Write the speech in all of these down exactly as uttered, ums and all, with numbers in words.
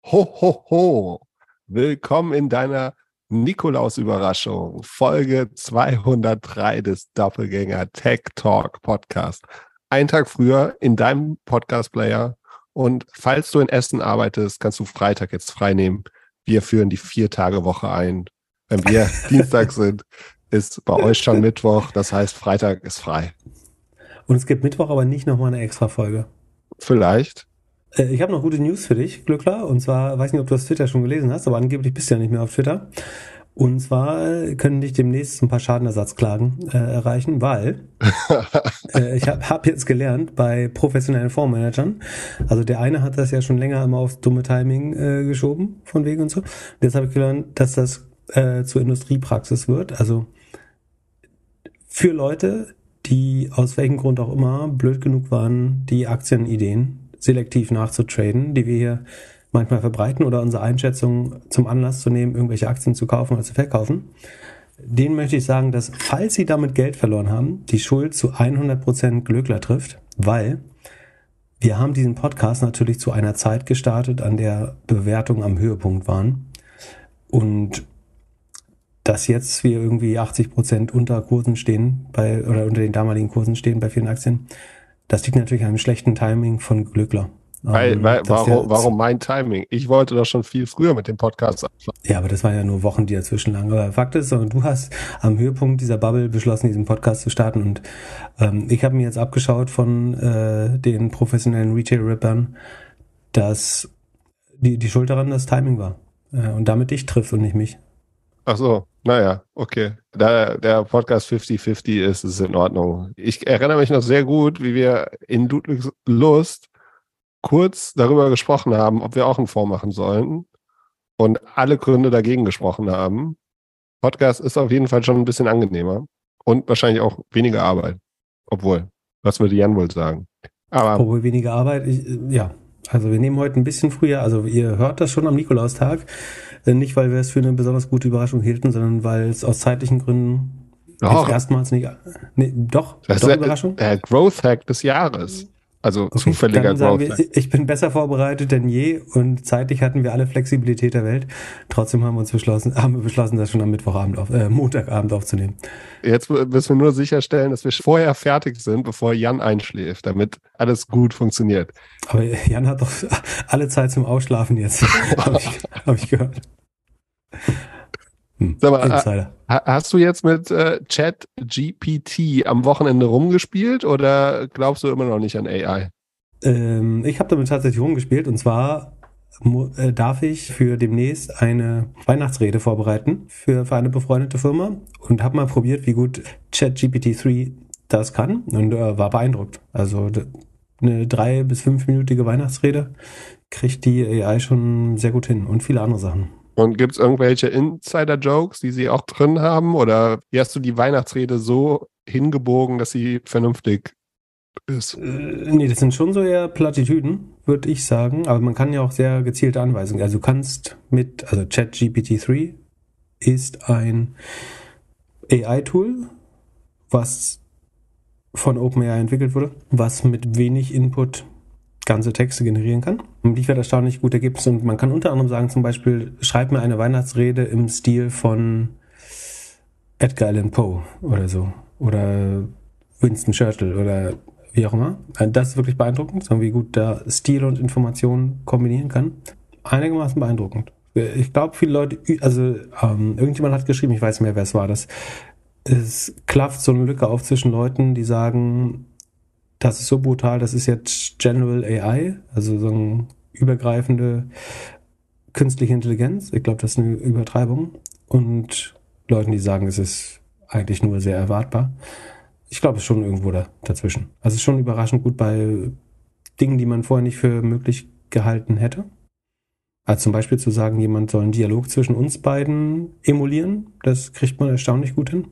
Ho, ho, ho. Willkommen in deiner Nikolaus-Überraschung. Folge zweihundertdrei des Doppelgänger Tech Talk Podcast. Ein Tag früher in deinem Podcast-Player. Und falls du in Essen arbeitest, kannst du Freitag jetzt frei nehmen. Wir führen die Vier-Tage-Woche ein. Wenn wir Dienstag sind, ist bei euch schon Mittwoch. Das heißt, Freitag ist frei. Und es gibt Mittwoch aber nicht nochmal eine extra Folge. Vielleicht. Ich habe noch gute News für dich, Glückler. Und zwar, weiß nicht, ob du das Twitter schon gelesen hast, aber angeblich bist du ja nicht mehr auf Twitter. Und zwar können dich demnächst ein paar Schadenersatzklagen äh, erreichen, weil äh, ich habe hab jetzt gelernt bei professionellen Fondsmanagern, also der eine hat das ja schon länger immer aufs dumme Timing äh, geschoben, von wegen und so. Und jetzt habe ich gelernt, dass das äh, zur Industriepraxis wird. Also für Leute, die aus welchem Grund auch immer blöd genug waren, die Aktienideen selektiv nachzutraden, die wir hier manchmal verbreiten oder unsere Einschätzung zum Anlass zu nehmen, irgendwelche Aktien zu kaufen oder zu verkaufen. Denen möchte ich sagen, dass, falls sie damit Geld verloren haben, die Schuld zu hundert Prozent Glückler trifft, weil wir haben diesen Podcast natürlich zu einer Zeit gestartet, an der Bewertungen am Höhepunkt waren und dass jetzt wir irgendwie achtzig Prozent unter Kursen stehen, bei oder unter den damaligen Kursen stehen bei vielen Aktien. Das liegt natürlich an einem schlechten Timing von Glückler. Weil, ähm, weil, warum, der, warum mein Timing? Ich wollte doch schon viel früher mit dem Podcast anfangen. Ja, aber das waren ja nur Wochen, die dazwischen lagen. Aber Fakt ist, du hast am Höhepunkt dieser Bubble beschlossen, diesen Podcast zu starten. Und ähm, ich habe mir jetzt abgeschaut von äh, den professionellen Retail-Rippern, dass die, die Schuld daran das Timing war. Äh, und damit dich trifft und nicht mich. Ach so, naja, okay. Da der Podcast fünfzig fünfzig ist, ist es in Ordnung. Ich erinnere mich noch sehr gut, wie wir in Ludwigs Lust kurz darüber gesprochen haben, ob wir auch einen Fonds machen sollen und alle Gründe dagegen gesprochen haben. Podcast ist auf jeden Fall schon ein bisschen angenehmer und wahrscheinlich auch weniger Arbeit. Obwohl, was würde Jan wohl sagen? Aber Obwohl weniger Arbeit, ich, ja. Also wir nehmen heute ein bisschen früher, also ihr hört das schon am Nikolaustag. Nicht, weil wir es für eine besonders gute Überraschung hielten, sondern weil es aus zeitlichen Gründen doch. erstmals nicht... Nee, doch, das doch ist Überraschung. Der, der Growth Hack des Jahres. Also okay, zufälliger Growth Hack. Wir, ich bin besser vorbereitet denn je und zeitlich hatten wir alle Flexibilität der Welt. Trotzdem haben wir uns beschlossen, haben wir beschlossen, das schon am Mittwochabend auf, äh, Montagabend aufzunehmen. Jetzt müssen wir nur sicherstellen, dass wir vorher fertig sind, bevor Jan einschläft, damit alles gut funktioniert. Aber Jan hat doch alle Zeit zum Ausschlafen jetzt, habe ich, hab ich gehört. Hm, Sag mal, Insider. Hast du jetzt mit äh, ChatGPT am Wochenende rumgespielt oder glaubst du immer noch nicht an A I? Ähm, ich habe damit tatsächlich rumgespielt und zwar äh, darf ich für demnächst eine Weihnachtsrede vorbereiten für, für eine befreundete Firma und habe mal probiert, wie gut ChatGPT drei das kann und äh, war beeindruckt. Also eine drei- bis fünfminütige Weihnachtsrede kriegt die A I schon sehr gut hin und viele andere Sachen. Und gibt es irgendwelche Insider-Jokes, die sie auch drin haben? Oder wie hast du die Weihnachtsrede so hingebogen, dass sie vernünftig ist? Äh, nee, das sind schon so eher Plattitüden, würde ich sagen. Aber man kann ja auch sehr gezielte Anweisungen. Also du kannst mit, also ChatGPT drei ist ein A I-Tool, was von OpenAI entwickelt wurde, was mit wenig Input ganze Texte generieren kann und liefert erstaunlich gute Ergebnisse. Und man kann unter anderem sagen, zum Beispiel, schreib mir eine Weihnachtsrede im Stil von Edgar Allan Poe oder so. Oder Winston Churchill oder wie auch immer. Das ist wirklich beeindruckend, wie gut da Stil und Information kombinieren kann. Einigermaßen beeindruckend. Ich glaube, viele Leute, also ähm, irgendjemand hat geschrieben, ich weiß nicht mehr, wer es war, dass es klafft so eine Lücke auf zwischen Leuten, die sagen, das ist so brutal, das ist jetzt General A I, also so eine übergreifende künstliche Intelligenz. Ich glaube, das ist eine Übertreibung. Und Leuten, die sagen, es ist eigentlich nur sehr erwartbar. Ich glaube, es ist schon irgendwo da, dazwischen. Also es ist schon überraschend gut bei Dingen, die man vorher nicht für möglich gehalten hätte. Also zum Beispiel zu sagen, jemand soll einen Dialog zwischen uns beiden emulieren, das kriegt man erstaunlich gut hin.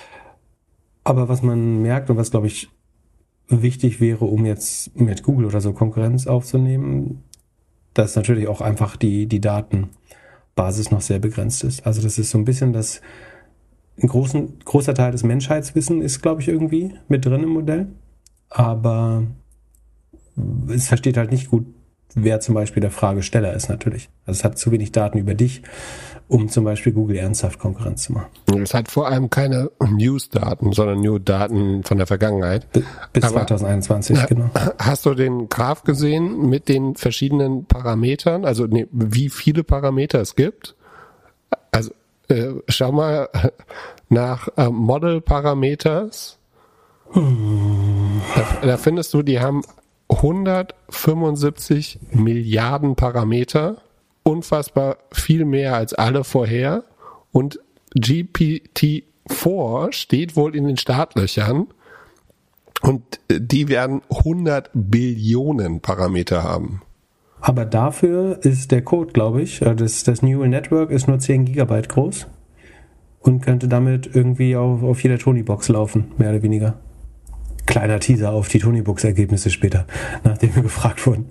Aber was man merkt und was, glaube ich, wichtig wäre, um jetzt mit Google oder so Konkurrenz aufzunehmen, dass natürlich auch einfach die, die Datenbasis noch sehr begrenzt ist. Also das ist so ein bisschen das, ein großen, großer Teil des Menschheitswissens ist, glaube ich, irgendwie mit drin im Modell. Aber es versteht halt nicht gut wer zum Beispiel der Fragesteller ist natürlich. Also es hat zu wenig Daten über dich, um zum Beispiel Google ernsthaft Konkurrenz zu machen. Es hat vor allem keine News-Daten, sondern nur Daten von der Vergangenheit. Bis Aber, zwanzig einundzwanzig, na, genau. Hast du den Graph gesehen mit den verschiedenen Parametern? Also nee, wie viele Parameter es gibt? Also äh, schau mal nach äh, Model-Parameters. Hm. Da, da findest du, die haben hundertfünfundsiebzig Milliarden Parameter. Unfassbar viel mehr als alle vorher. Und G P T vier steht wohl in den Startlöchern und die werden hundert Billionen Parameter haben. Aber dafür ist der Code, glaube ich, das, das Neural Network ist nur zehn Gigabyte groß und könnte damit irgendwie auf, auf jeder Tonybox laufen, mehr oder weniger. Kleiner Teaser auf die Tonybox-Ergebnisse später, nachdem wir gefragt wurden.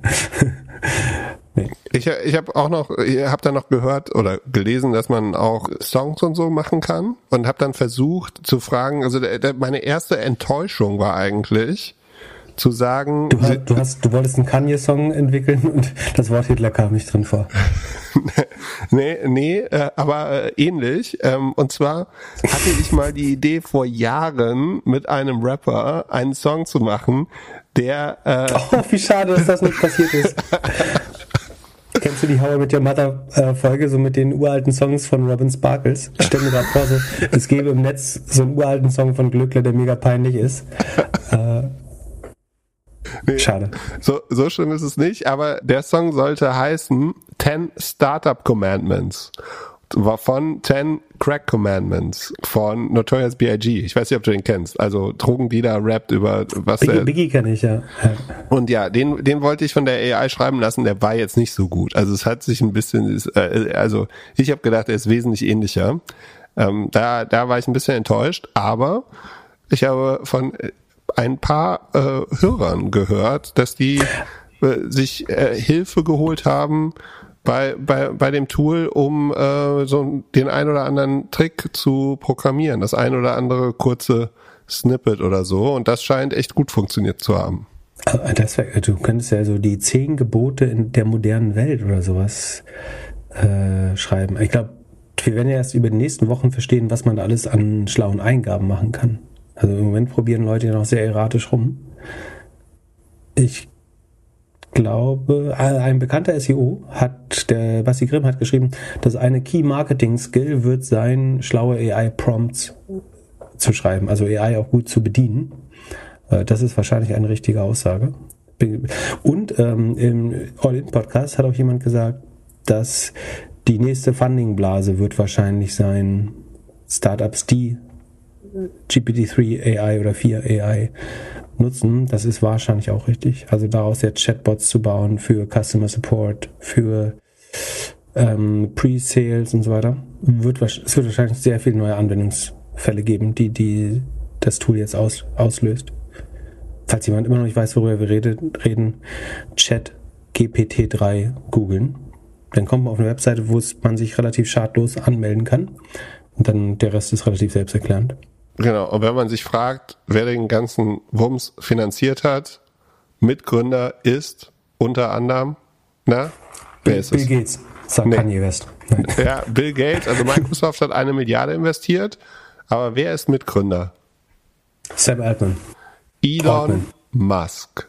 Nee. Ich, ich habe auch noch, ich habe da noch gehört oder gelesen, dass man auch Songs und so machen kann und habe dann versucht zu fragen, also der, der, meine erste Enttäuschung war eigentlich zu sagen... Du, hast, du, hast, du wolltest einen Kanye-Song entwickeln und das Wort Hitler kam nicht drin vor. nee, nee, äh, aber äh, ähnlich. Ähm, und zwar hatte ich mal die Idee vor Jahren mit einem Rapper einen Song zu machen, der... Äh, oh, wie schade, dass das nicht passiert ist. Kennst du die How I Met Your Mother äh, Folge, so mit den uralten Songs von Robin Sparkles? Ich stelle mir gerade vor, so, es gäbe im Netz so einen uralten Song von Glöckler, der mega peinlich ist. Äh, nee, schade. So, so schlimm ist es nicht, aber der Song sollte heißen ten Startup Commandments. War von ten Crack Commandments von Notorious B I G Ich weiß nicht, ob du den kennst. Also Drogendealer rappt über was Biggie, der... Biggie kenne ich, ja. ja. Und ja, den den wollte ich von der A I schreiben lassen, der war jetzt nicht so gut. Also es hat sich ein bisschen... Also ich habe gedacht, er ist wesentlich ähnlicher. Ähm, da da war ich ein bisschen enttäuscht, aber ich habe von ein paar äh, Hörern gehört, dass die äh, sich äh, Hilfe geholt haben bei bei bei dem Tool, um äh, so den ein oder anderen Trick zu programmieren, das ein oder andere kurze Snippet oder so, und das scheint echt gut funktioniert zu haben. Das wär, du könntest ja so die zehn Gebote in der modernen Welt oder sowas äh, schreiben. Ich glaube, wir werden ja erst über die nächsten Wochen verstehen, was man da alles an schlauen Eingaben machen kann. Also im Moment probieren Leute ja noch sehr erratisch rum. Ich glaube, ein bekannter S E O hat, der Basti Grimm hat geschrieben, dass eine Key Marketing Skill wird sein, schlaue A I Prompts zu schreiben, also A I auch gut zu bedienen. Das ist wahrscheinlich eine richtige Aussage. Und ähm, im All-In-Podcast hat auch jemand gesagt, dass die nächste Funding-Blase wird wahrscheinlich sein, Startups, die G P T drei A I oder vier A I nutzen. Das ist wahrscheinlich auch richtig. Also daraus jetzt Chatbots zu bauen für Customer Support, für ähm, Pre-Sales und so weiter. Wird, es wird wahrscheinlich sehr viele neue Anwendungsfälle geben, die, die das Tool jetzt aus, auslöst. Falls jemand immer noch nicht weiß, worüber wir reden, reden Chat G P T drei googeln. Dann kommt man auf eine Webseite, wo man sich relativ schadlos anmelden kann. Und dann der Rest ist relativ selbsterklärend. Genau, und wenn man sich fragt, wer den ganzen Wumms finanziert hat, Mitgründer ist unter anderem, na, wer Bill, ist es? Bill Gates, sagt nee. Kanye West. Nein. Ja, Bill Gates, also Microsoft hat eine Milliarde investiert, aber wer ist Mitgründer? Sam Altman. Elon Altman. Musk.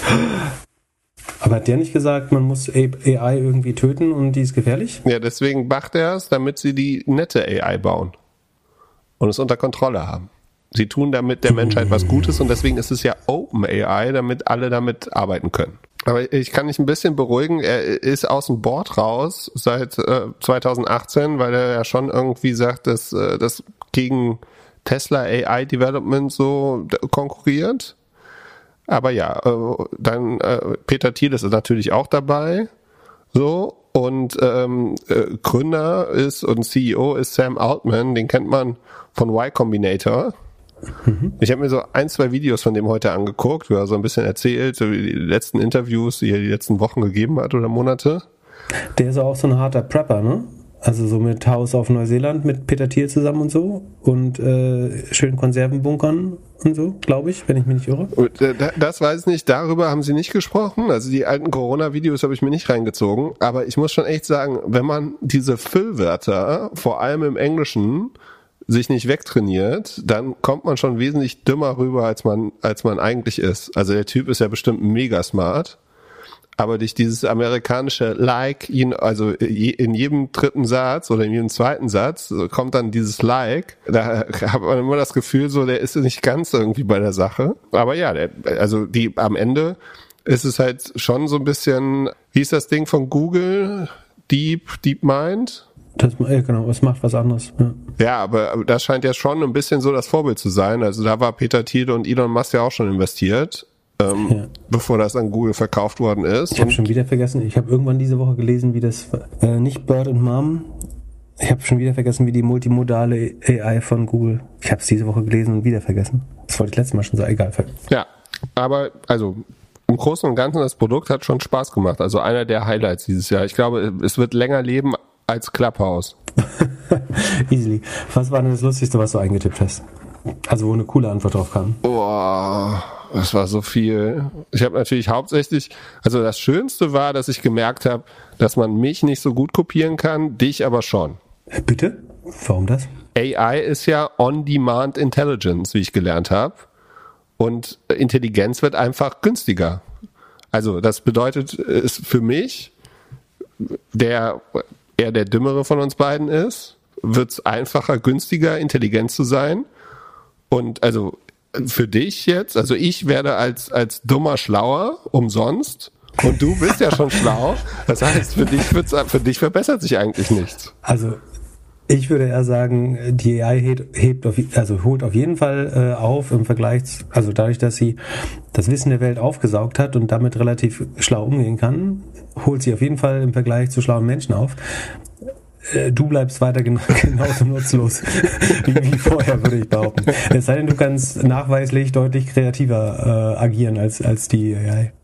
Aber hat der nicht gesagt, man muss A I irgendwie töten und die ist gefährlich? Ja, deswegen macht er es, damit sie die nette A I bauen und es unter Kontrolle haben. Sie tun damit der Menschheit was Gutes und deswegen ist es ja Open A I, damit alle damit arbeiten können. Aber ich kann dich ein bisschen beruhigen, er ist aus dem Board raus seit äh, zwanzig achtzehn, weil er ja schon irgendwie sagt, dass äh, das gegen Tesla A I Development so konkurriert. Aber ja, äh, dann äh, Peter Thiel ist natürlich auch dabei, so, und ähm, äh, Gründer ist und C E O ist Sam Altman, den kennt man von Y Combinator. Mhm. Ich habe mir so ein, zwei Videos von dem heute angeguckt, wo er so ein bisschen erzählt, so die letzten Interviews, die er die letzten Wochen gegeben hat oder Monate. Der ist auch so ein harter Prepper, ne? Also so mit Haus auf Neuseeland, mit Peter Thiel zusammen und so. Und äh, schön Konservenbunkern und so, glaube ich, wenn ich mich nicht irre. Das weiß ich nicht, darüber haben sie nicht gesprochen. Also die alten Corona-Videos habe ich mir nicht reingezogen. Aber ich muss schon echt sagen, wenn man diese Füllwörter, vor allem im Englischen, sich nicht wegtrainiert, dann kommt man schon wesentlich dümmer rüber, als man, als man eigentlich ist. Also der Typ ist ja bestimmt mega smart. Aber durch dieses amerikanische Like, also in jedem dritten Satz oder in jedem zweiten Satz kommt dann dieses Like. Da hat man immer das Gefühl, so der ist nicht ganz irgendwie bei der Sache. Aber ja, der, also die am Ende ist es halt schon so ein bisschen, wie ist das Ding von Google? Deep, Deep Mind? Das, ja, genau, es macht was anderes. Ja. Ja, aber das scheint ja schon ein bisschen so das Vorbild zu sein. Also da war Peter Thiel und Elon Musk ja auch schon investiert. Ähm, ja. Bevor das an Google verkauft worden ist. Ich habe schon wieder vergessen, ich habe irgendwann diese Woche gelesen, wie das, äh, nicht Bird and Mom, ich habe schon wieder vergessen, wie die multimodale A I von Google, ich habe es diese Woche gelesen und wieder vergessen. Das wollte ich letztes Mal schon sagen, egal. Ja, aber also im Großen und Ganzen, das Produkt hat schon Spaß gemacht. Also einer der Highlights dieses Jahr. Ich glaube, es wird länger leben als Clubhouse. Easily. Was war denn das Lustigste, was du eingetippt hast? Also wo eine coole Antwort drauf kam. Boah, das war so viel. Ich habe natürlich hauptsächlich, also das Schönste war, dass ich gemerkt habe, dass man mich nicht so gut kopieren kann, dich aber schon. Bitte? Warum das? A I ist ja On-Demand Intelligence, wie ich gelernt habe. Und Intelligenz wird einfach günstiger. Also das bedeutet, ist für mich, der eher der Dümmere von uns beiden ist, wird es einfacher, günstiger, intelligent zu sein. Und also für dich jetzt, also ich werde als als dummer schlauer, umsonst. Und du bist ja schon schlau. Das heißt, für dich wird's, für dich verbessert sich eigentlich nichts. Also ich würde eher sagen, die A I hebt, hebt auf, also holt auf jeden Fall äh, auf im Vergleich, zu, also dadurch, dass sie das Wissen der Welt aufgesaugt hat und damit relativ schlau umgehen kann, holt sie auf jeden Fall im Vergleich zu schlauen Menschen auf. Du bleibst weiter gen- genauso nutzlos wie, wie vorher, würde ich behaupten. Es sei denn, du kannst nachweislich deutlich kreativer äh, agieren als, als die A I.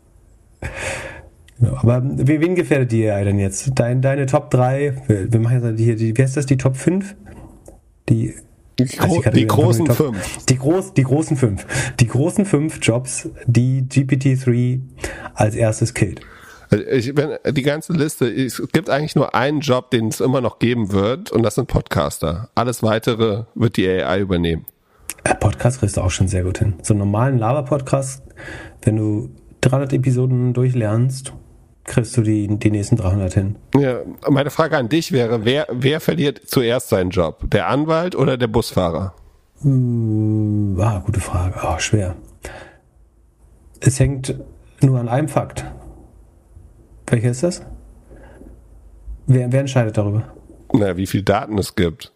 Ja, aber wen gefährdet die A I denn jetzt? Dein, deine Top drei, wir, wir machen jetzt hier, die, wie heißt das, die Top fünf? Die, die, Gro- die, die großen Top, fünf. Die, groß, die großen fünf. Die großen fünf Jobs, die G P T drei als erstes killt. Ich, wenn, die ganze Liste, es gibt eigentlich nur einen Job, den es immer noch geben wird, und das sind Podcaster. Alles Weitere wird die A I übernehmen. Podcast kriegst du auch schon sehr gut hin. So einen normalen Laber-Podcast, wenn du dreihundert Episoden durchlernst, kriegst du die, die nächsten dreihundert hin. Ja, meine Frage an dich wäre, wer, wer verliert zuerst seinen Job? Der Anwalt oder der Busfahrer? Hm, ah, gute Frage. Oh, schwer. Es hängt nur an einem Fakt. Welcher ist das? Wer, wer entscheidet darüber? Na, wie viel Daten es gibt.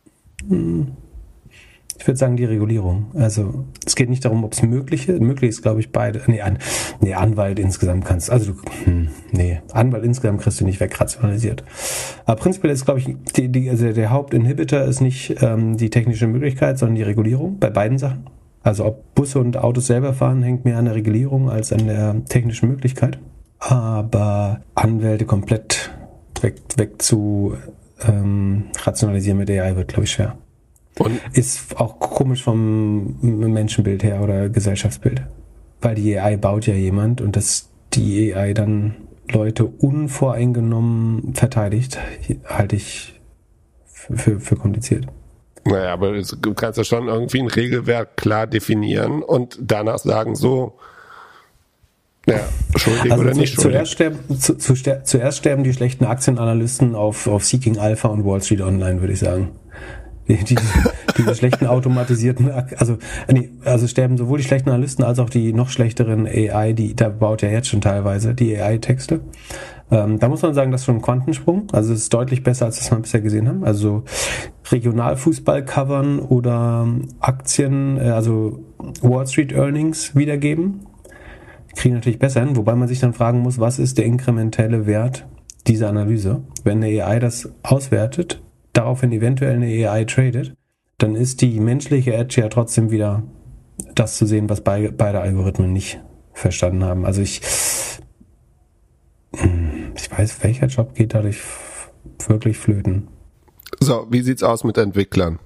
Ich würde sagen, die Regulierung. Also, es geht nicht darum, ob es möglich ist. Möglich ist, glaube ich, beide. Nee, an, nee Anwalt insgesamt kannst also du, hm, nee, Anwalt insgesamt kriegst du nicht wegrationalisiert. Aber prinzipiell ist, glaube ich, die, die, also der Hauptinhibitor ist nicht ähm, die technische Möglichkeit, sondern die Regulierung bei beiden Sachen. Also, ob Busse und Autos selber fahren, hängt mehr an der Regulierung als an der technischen Möglichkeit. Aber Anwälte komplett weg, weg zu ähm, rationalisieren mit A I wird, glaube ich, schwer. Und ist auch komisch vom Menschenbild her oder Gesellschaftsbild. Weil die A I baut ja jemand und dass die A I dann Leute unvoreingenommen verteidigt, halte ich für, für kompliziert. Naja, aber du kannst ja schon irgendwie ein Regelwerk klar definieren und danach sagen, so, ja, schuldig also oder zu, nicht schuldig. Zuerst sterben, zu, zu, zuerst sterben die schlechten Aktienanalysten auf, auf Seeking Alpha und Wall Street Online, würde ich sagen. Die, die, diese schlechten automatisierten, also nee, also sterben sowohl die schlechten Analysten als auch die noch schlechteren A I, die da baut ja jetzt schon teilweise die A I-Texte. Ähm, da muss man sagen, das ist schon ein Quantensprung. Also es ist deutlich besser, als das wir bisher gesehen haben. Also Regionalfußball covern oder Aktien, also Wall Street Earnings wiedergeben. Kriegen natürlich besser hin, wobei man sich dann fragen muss, was ist der inkrementelle Wert dieser Analyse? Wenn eine A I das auswertet, daraufhin eventuell eine A I tradet, dann ist die menschliche Edge ja trotzdem wieder das zu sehen, was beide, beide Algorithmen nicht verstanden haben. Also ich ich weiß, welcher Job geht dadurch wirklich flöten. So, wie sieht's aus mit Entwicklern?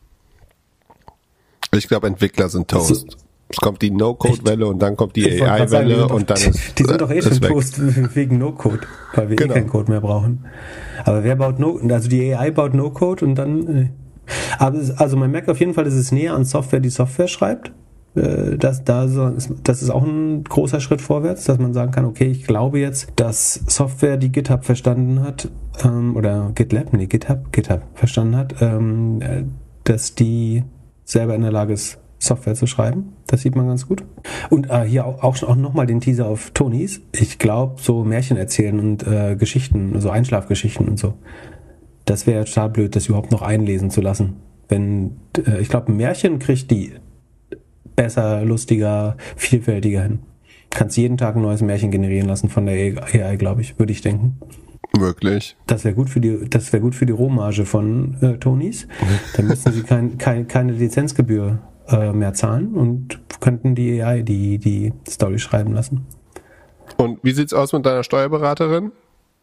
Ich glaube, Entwickler sind Toast. Also, es kommt die No-Code-Welle und dann kommt die A I-Welle und dann ist die sind doch eh schon Toast wegen No-Code, weil wir genau. eh keinen Code mehr brauchen. Aber wer baut No, also die A I baut No-Code und dann, aber also man merkt auf jeden Fall, dass es näher an Software, die Software schreibt. Das, das ist auch ein großer Schritt vorwärts, dass man sagen kann, okay, ich glaube jetzt, dass Software, die GitHub verstanden hat, ähm, oder GitLab, nee, GitHub, GitHub verstanden hat, ähm, dass die selber in der Lage ist, Software zu schreiben. Das sieht man ganz gut. Und äh, hier auch, auch, auch nochmal den Teaser auf Tonys. Ich glaube, so Märchen erzählen und äh, Geschichten, so Einschlafgeschichten und so, das wäre total blöd, das überhaupt noch einlesen zu lassen. Wenn, äh, ich glaube, ein Märchen kriegt die besser, lustiger, vielfältiger hin. Kannst jeden Tag ein neues Märchen generieren lassen von der A I, glaube ich, würde ich denken. Möglich. Das wäre gut für die, das wäre gut für die Rohmarge von äh, Tonys. Dann müssten sie kein, kein, keine Lizenzgebühr äh, mehr zahlen und könnten die A I die, die Story schreiben lassen. Und wie sieht's aus mit deiner Steuerberaterin?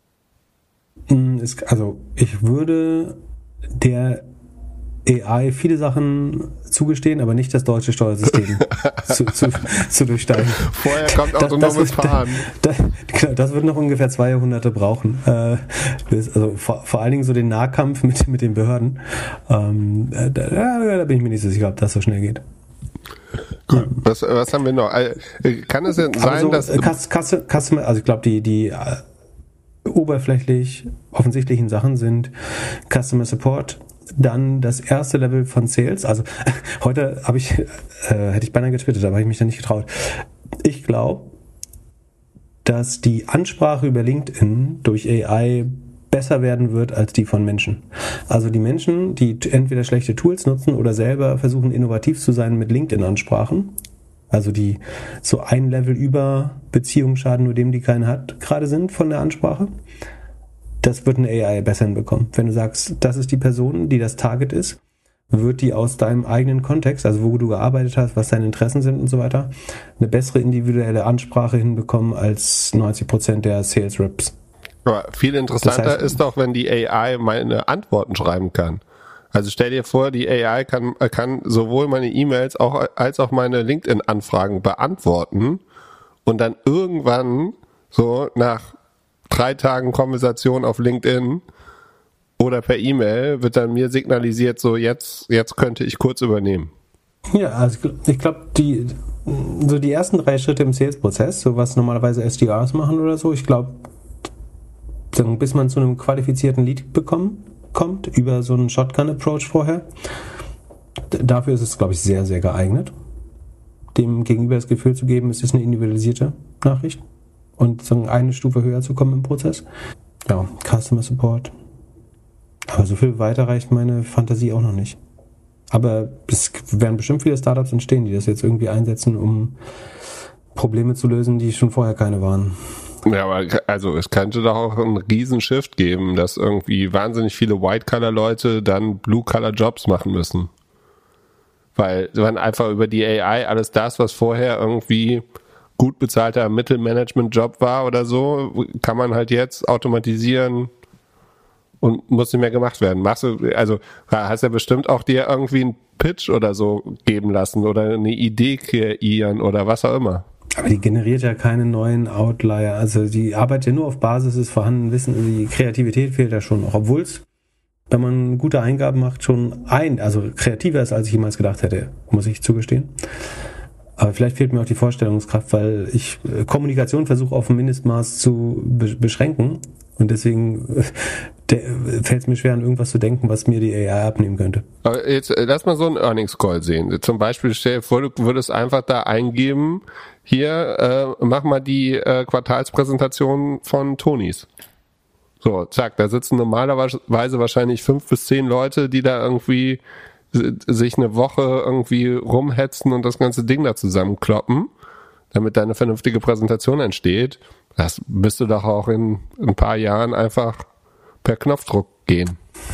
Es, also ich würde der A I viele Sachen zugestehen, aber nicht das deutsche Steuersystem zu, zu, zu durchsteigen. Vorher kommt autonomes Fahren. Das, das, das wird noch ungefähr zwei Jahrhunderte brauchen. Äh, das, also vor, vor allen Dingen so den Nahkampf mit, mit den Behörden. Ähm, da, da bin ich mir nicht so sicher, ob das so schnell geht. Gut. Was, was haben wir noch? Kann es denn sein, so, dass... Kasse, Kasse, also ich glaube, die, die äh, oberflächlich offensichtlichen Sachen sind Customer Support, dann das erste Level von Sales. Also heute habe ich, äh, hätte ich beinahe getwittert, aber habe ich mich da nicht getraut. Ich glaube, dass die Ansprache über LinkedIn durch A I besser werden wird als die von Menschen. Also die Menschen, die entweder schlechte Tools nutzen oder selber versuchen, innovativ zu sein mit LinkedIn-Ansprachen, also die so ein Level über Beziehungsschaden, nur dem die keine hat, gerade sind von der Ansprache, das wird eine A I besser hinbekommen. Wenn du sagst, das ist die Person, die das Target ist, wird die aus deinem eigenen Kontext, also wo du gearbeitet hast, was deine Interessen sind und so weiter, eine bessere individuelle Ansprache hinbekommen als neunzig Prozent der Sales Reps. Aber viel interessanter das heißt, ist doch, wenn die A I meine Antworten schreiben kann. Also stell dir vor, die A I kann, kann sowohl meine E-Mails auch, als auch meine LinkedIn-Anfragen beantworten und dann irgendwann so nach drei Tagen Konversation auf LinkedIn oder per E-Mail wird dann mir signalisiert, so jetzt, jetzt könnte ich kurz übernehmen. Ja, also ich glaube, die, so die ersten drei Schritte im Sales-Prozess, so was normalerweise S D Rs machen oder so, ich glaube, bis man zu einem qualifizierten Lead bekommen, kommt, über so einen Shotgun-Approach vorher, dafür ist es, glaube ich, sehr, sehr geeignet, dem Gegenüber das Gefühl zu geben, es ist eine individualisierte Nachricht und so eine Stufe höher zu kommen im Prozess. Ja, Customer Support. Aber so viel weiter reicht meine Fantasie auch noch nicht. Aber es werden bestimmt viele Startups entstehen, die das jetzt irgendwie einsetzen, um Probleme zu lösen, die schon vorher keine waren. Ja, aber also es könnte doch auch einen riesen Shift geben, dass irgendwie wahnsinnig viele White-Color-Leute dann Blue-Color-Jobs machen müssen. Weil wenn einfach über die A I alles das, was vorher irgendwie gut bezahlter Mittelmanagement-Job war oder so, kann man halt jetzt automatisieren und muss nicht mehr gemacht werden. Machst du, also hast ja bestimmt auch dir irgendwie einen Pitch oder so geben lassen oder eine Idee kreieren oder was auch immer. Aber die generiert ja keine neuen Outlier. Also die arbeitet ja nur auf Basis des vorhandenen Wissens. Die Kreativität fehlt ja schon noch. Obwohl es, wenn man gute Eingaben macht, schon ein, also kreativer ist, als ich jemals gedacht hätte, muss ich zugestehen. Aber vielleicht fehlt mir auch die Vorstellungskraft, weil ich Kommunikation versuche auf ein Mindestmaß zu be- beschränken. Und deswegen fällt es mir schwer, an irgendwas zu denken, was mir die A I abnehmen könnte. Aber jetzt lass mal so einen Earnings Call sehen. Zum Beispiel stell dir vor, du würdest einfach da eingeben, hier, äh, mach mal die äh, Quartalspräsentation von Tonys. So, zack, da sitzen normalerweise wahrscheinlich fünf bis zehn Leute, die da irgendwie sich eine Woche irgendwie rumhetzen und das ganze Ding da zusammenkloppen, damit da eine vernünftige Präsentation entsteht. Das müsste doch auch in ein paar Jahren einfach per Knopfdruck gehen.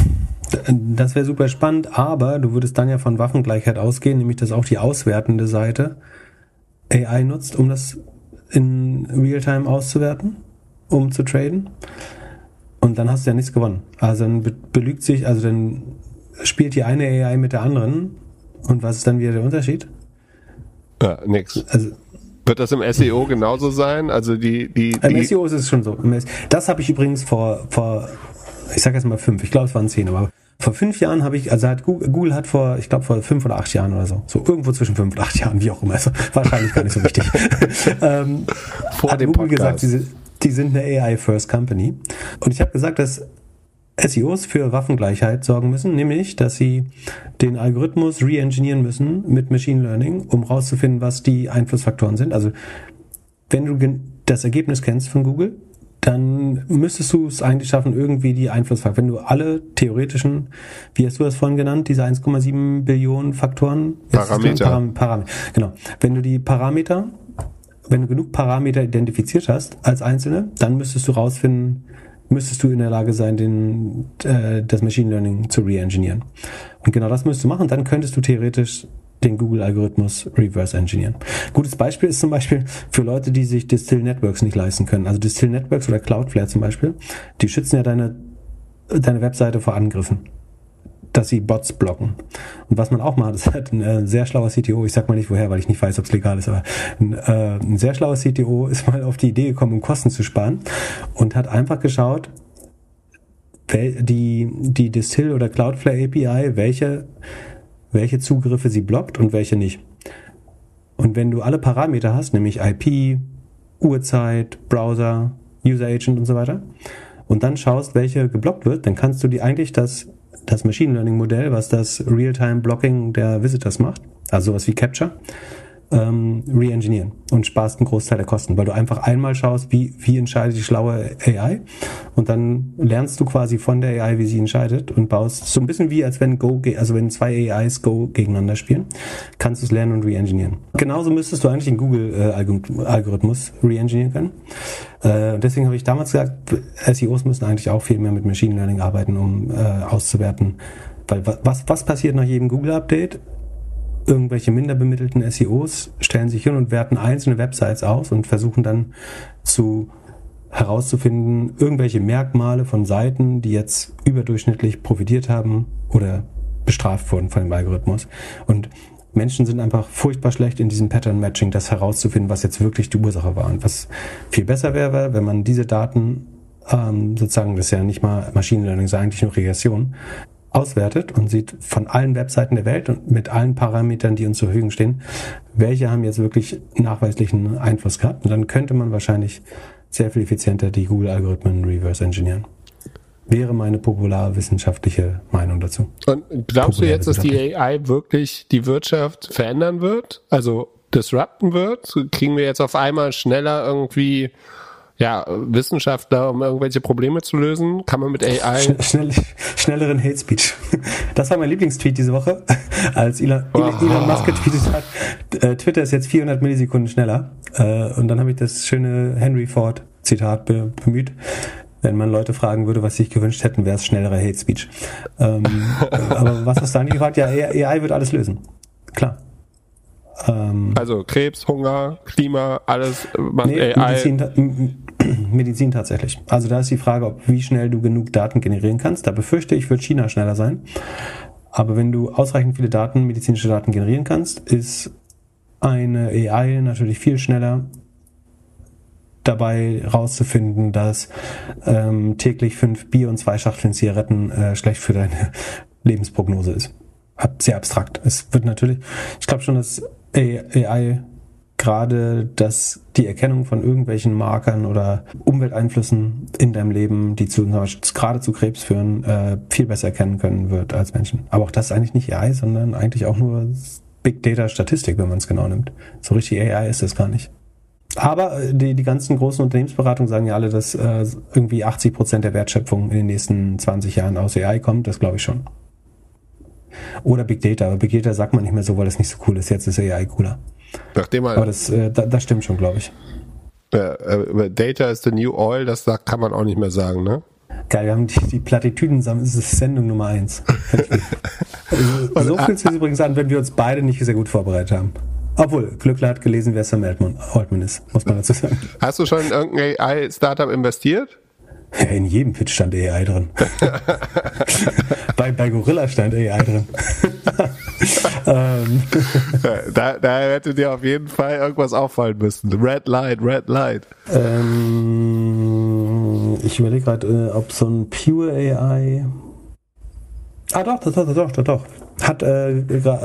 Das wäre super spannend, aber du würdest dann ja von Waffengleichheit ausgehen, nämlich dass auch die auswertende Seite A I nutzt, um das in Realtime auszuwerten, um zu traden. und dann hast du ja nichts gewonnen. Also dann be- belügt sich, also dann spielt die eine A I mit der anderen und was ist dann wieder der Unterschied? Ja, nix. Also wird das im S E O genauso sein? Also die, die, die im S E O ist es schon so. Das habe ich übrigens vor, vor, ich sag jetzt mal fünf, ich glaube es waren zehn, aber vor fünf Jahren habe ich, also hat Google, Google hat vor, ich glaube vor fünf oder acht Jahren oder so, so irgendwo zwischen fünf und acht Jahren, wie auch immer, also wahrscheinlich gar nicht so wichtig, ähm, vor hat dem Google Podcast. gesagt, die, die sind eine A I-First Company. Und ich habe gesagt, dass S E Os für Waffengleichheit sorgen müssen, nämlich, dass sie den Algorithmus re-engineeren müssen mit Machine Learning, um rauszufinden, was die Einflussfaktoren sind. Also wenn du gen- das Ergebnis kennst von Google, dann müsstest du es eigentlich schaffen, irgendwie die Einflussfaktoren. Wenn du alle theoretischen, wie hast du das vorhin genannt, diese eins Komma sieben Billionen Faktoren? Parameter. Param- Param- genau. Wenn du die Parameter, wenn du genug Parameter identifiziert hast als einzelne, dann müsstest du rausfinden, müsstest du in der Lage sein, den, äh, das Machine Learning zu re-engineeren. Und genau das müsstest du machen, dann könntest du theoretisch den Google-Algorithmus reverse engineeren. Gutes Beispiel ist zum Beispiel für Leute, die sich Distill Networks nicht leisten können. Also Distill Networks oder Cloudflare zum Beispiel, die schützen ja deine, deine Webseite vor Angriffen, dass sie Bots blocken. Und was man auch macht, ist halt ein äh, sehr schlauer C T O, ich sag mal nicht woher, weil ich nicht weiß, ob es legal ist, aber ein, äh, ein sehr schlauer C T O ist mal auf die Idee gekommen, um Kosten zu sparen und hat einfach geschaut, wel, die, die Distill oder Cloudflare A P I, welche welche Zugriffe sie blockt und welche nicht. Und wenn du alle Parameter hast, nämlich I P, Uhrzeit, Browser, User Agent und so weiter, und dann schaust, welche geblockt wird, dann kannst du die eigentlich das, das Machine Learning Modell, was das Real-Time Blocking der Visitors macht, also sowas wie Capture, ähm, re-engineeren und sparst einen Großteil der Kosten, weil du einfach einmal schaust, wie, wie entscheidet die schlaue A I und dann lernst du quasi von der A I, wie sie entscheidet und baust so ein bisschen wie, als wenn Go, also wenn zwei A Is Go gegeneinander spielen, kannst du es lernen und re-engineeren. Genauso müsstest du eigentlich den Google-Algorithmus äh, re-engineeren können. Äh, deswegen habe ich damals gesagt, S E Os müssen eigentlich auch viel mehr mit Machine Learning arbeiten, um äh, auszuwerten, weil was, was passiert nach jedem Google-Update? Irgendwelche minder bemittelten S E Os stellen sich hin und werten einzelne Websites aus und versuchen dann zu herauszufinden, irgendwelche Merkmale von Seiten, die jetzt überdurchschnittlich profitiert haben oder bestraft wurden von dem Algorithmus. Und Menschen sind einfach furchtbar schlecht in diesem Pattern-Matching, das herauszufinden, was jetzt wirklich die Ursache war. Und was viel besser wäre, wenn man diese Daten, ähm, sozusagen, das ist ja nicht mal Machine Learning, sondern eigentlich nur Regression, auswertet und sieht von allen Webseiten der Welt und mit allen Parametern, die uns zur Verfügung stehen, welche haben jetzt wirklich nachweislichen Einfluss gehabt. Und dann könnte man wahrscheinlich sehr viel effizienter die Google-Algorithmen reverse engineeren. Wäre meine popularwissenschaftliche Meinung dazu. Und glaubst du jetzt, dass die A I wirklich die Wirtschaft verändern wird? Also disrupten wird? Kriegen wir jetzt auf einmal schneller irgendwie ja, Wissenschaftler, um irgendwelche Probleme zu lösen? Kann man mit A I... Schnell, schnell, schnelleren Hate Speech. Das war mein Lieblingstweet diese Woche, als Elon, oh. Elon Musk getweetet hat, äh, Twitter ist jetzt vierhundert Millisekunden schneller. Äh, und dann habe ich das schöne Henry Ford Zitat be- bemüht. Wenn man Leute fragen würde, was sie sich gewünscht hätten, wäre es schnellerer Hate Speech. Ähm, aber was hast du eigentlich gefragt? Ja, A I wird alles lösen. Klar. Ähm, also Krebs, Hunger, Klima, alles macht nee, A I. Medizin, Medizin tatsächlich. Also da ist die Frage, ob wie schnell du genug Daten generieren kannst. Da befürchte ich, wird China schneller sein. Aber wenn du ausreichend viele Daten, medizinische Daten generieren kannst, ist eine A I natürlich viel schneller dabei rauszufinden, dass ähm, täglich fünf Bier und zwei Schachteln Zigaretten äh, schlecht für deine Lebensprognose ist. Sehr abstrakt. Es wird natürlich, ich glaube schon, dass A I gerade dass die Erkennung von irgendwelchen Markern oder Umwelteinflüssen in deinem Leben, die zu, gerade zu Krebs führen, äh, viel besser erkennen können wird als Menschen. Aber auch das ist eigentlich nicht A I, sondern eigentlich auch nur Big Data Statistik, wenn man es genau nimmt. So richtig A I ist es gar nicht. Aber die, die ganzen großen Unternehmensberatungen sagen ja alle, dass äh, irgendwie achtzig Prozent der Wertschöpfung in den nächsten zwanzig Jahren aus A I kommt. Das glaube ich schon. Oder Big Data. Aber Big Data sagt man nicht mehr so, weil das nicht so cool ist. Jetzt ist A I cooler. Nachdem man, aber das, äh, das stimmt schon, glaube ich. Äh, Data is the new oil, das kann man auch nicht mehr sagen, ne? Geil, wir haben die, die Plattitüden, das ist Sendung Nummer eins. Also, so fühlt es sich übrigens an, wenn wir uns beide nicht sehr gut vorbereitet haben. Obwohl, Glückler hat gelesen, wer Sam Altman, Altman ist, muss man dazu sagen. Hast du schon in irgendein A I-Startup investiert? In jedem Pitch stand A I drin. bei, bei Gorilla stand A I drin. ähm. da, da hätte dir auf jeden Fall irgendwas auffallen müssen. Red Light, Red Light. Ähm, ich überlege gerade, äh, ob so ein Pure A I... Ah doch, doch, doch, doch, doch, doch. Hat, äh,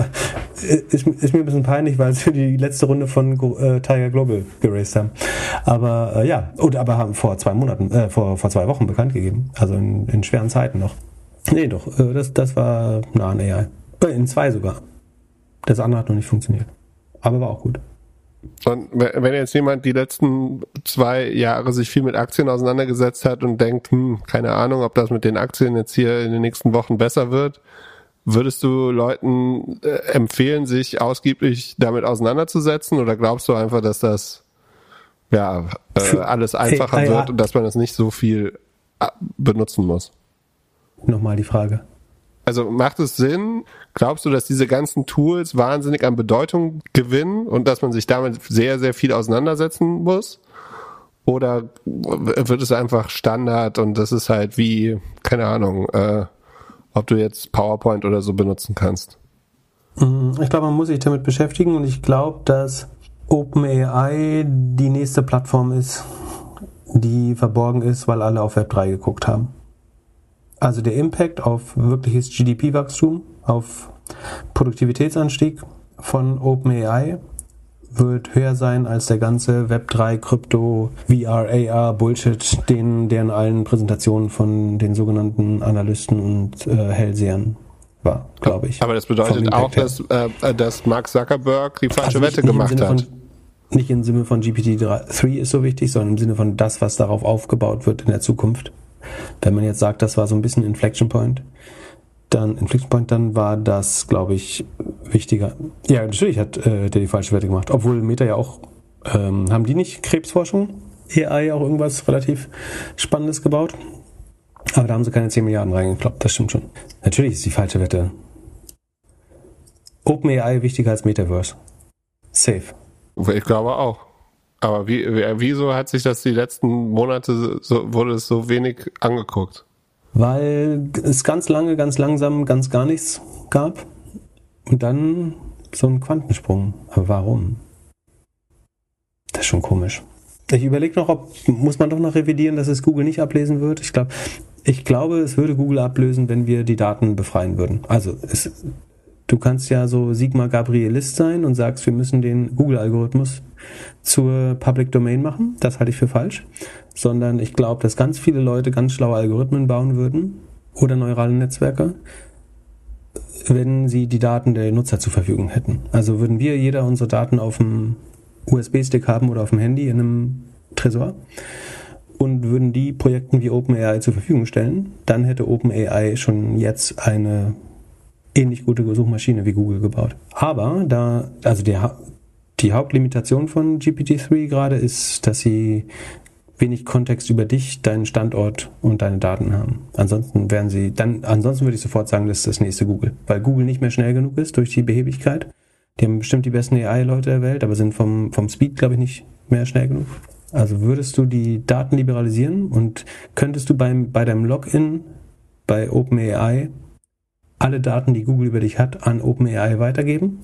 ist, ist mir ein bisschen peinlich, weil sie die letzte Runde von äh, Tiger Global geraced haben. Aber äh, ja, oder aber haben vor zwei Monaten, äh, vor, vor zwei Wochen bekannt gegeben. Also in, in schweren Zeiten noch. Nee, doch, äh, das, das war nah an A I. Äh, in zwei sogar. Das andere hat noch nicht funktioniert. Aber war auch gut. Und wenn jetzt jemand die letzten zwei Jahre sich viel mit Aktien auseinandergesetzt hat und denkt, hm, keine Ahnung, ob das mit den Aktien jetzt hier in den nächsten Wochen besser wird, würdest du Leuten äh, empfehlen, sich ausgiebig damit auseinanderzusetzen, oder glaubst du einfach, dass das ja äh, alles einfacher hey, hey, wird und dass man das nicht so viel benutzen muss? Nochmal die Frage. Also macht es Sinn? Glaubst du, dass diese ganzen Tools wahnsinnig an Bedeutung gewinnen und dass man sich damit sehr, sehr viel auseinandersetzen muss? Oder wird es einfach Standard und das ist halt wie, keine Ahnung, äh, ob du jetzt PowerPoint oder so benutzen kannst? Ich glaube, man muss sich damit beschäftigen und ich glaube, dass OpenAI die nächste Plattform ist, die verborgen ist, weil alle auf Web drei geguckt haben. Also der Impact auf wirkliches G D P-Wachstum, auf Produktivitätsanstieg von OpenAI wird höher sein als der ganze Web drei, Krypto, V R, A R Bullshit, den, der in allen Präsentationen von den sogenannten Analysten und äh, Hellsehern war, glaube ich. Aber das bedeutet auch, dass, äh, dass Mark Zuckerberg die falsche also nicht, Wette nicht gemacht hat. Von, nicht im Sinne von G P T drei ist so wichtig, sondern im Sinne von das, was darauf aufgebaut wird in der Zukunft. Wenn man jetzt sagt, das war so ein bisschen Inflection Point, dann Inflection Point, dann war das, glaube ich, wichtiger. Ja, natürlich hat äh, der die falsche Wette gemacht. Obwohl Meta ja auch, ähm, haben die nicht Krebsforschung, A I auch irgendwas relativ Spannendes gebaut? Aber da haben sie keine zehn Milliarden reingekloppt, das stimmt schon. Natürlich ist die falsche Wette. OpenAI wichtiger als Metaverse. Safe. Ich glaube auch. Aber wie, wieso hat sich das die letzten Monate, so, wurde es so wenig angeguckt? Weil es ganz lange, ganz langsam, ganz gar nichts gab. Und dann so ein Quantensprung. Aber warum? Das ist schon komisch. Ich überlege noch, ob, muss man doch noch revidieren, dass es Google nicht ablesen wird? Ich glaube, ich glaube, es würde Google ablösen, wenn wir die Daten befreien würden. Also, es, du kannst ja so Sigma Gabrielist sein und sagst, wir müssen den Google-Algorithmus zur Public Domain machen. Das halte ich für falsch. Sondern ich glaube, dass ganz viele Leute ganz schlaue Algorithmen bauen würden oder neurale Netzwerke, wenn sie die Daten der Nutzer zur Verfügung hätten. Also würden wir jeder unsere Daten auf dem U S B-Stick haben oder auf dem Handy in einem Tresor und würden die Projekten wie OpenAI zur Verfügung stellen, dann hätte OpenAI schon jetzt eine ähnlich gute Suchmaschine wie Google gebaut. Aber da, also der, die Hauptlimitation von G P T drei gerade ist, dass sie wenig Kontext über dich, deinen Standort und deine Daten haben. Ansonsten wären sie, dann, ansonsten würde ich sofort sagen, das ist das nächste Google. Weil Google nicht mehr schnell genug ist durch die Behebigkeit. Die haben bestimmt die besten A I-Leute der Welt, aber sind vom, vom Speed, glaube ich, nicht mehr schnell genug. Also würdest du die Daten liberalisieren und könntest du beim, bei deinem Login bei OpenAI alle Daten, die Google über dich hat, an OpenAI weitergeben,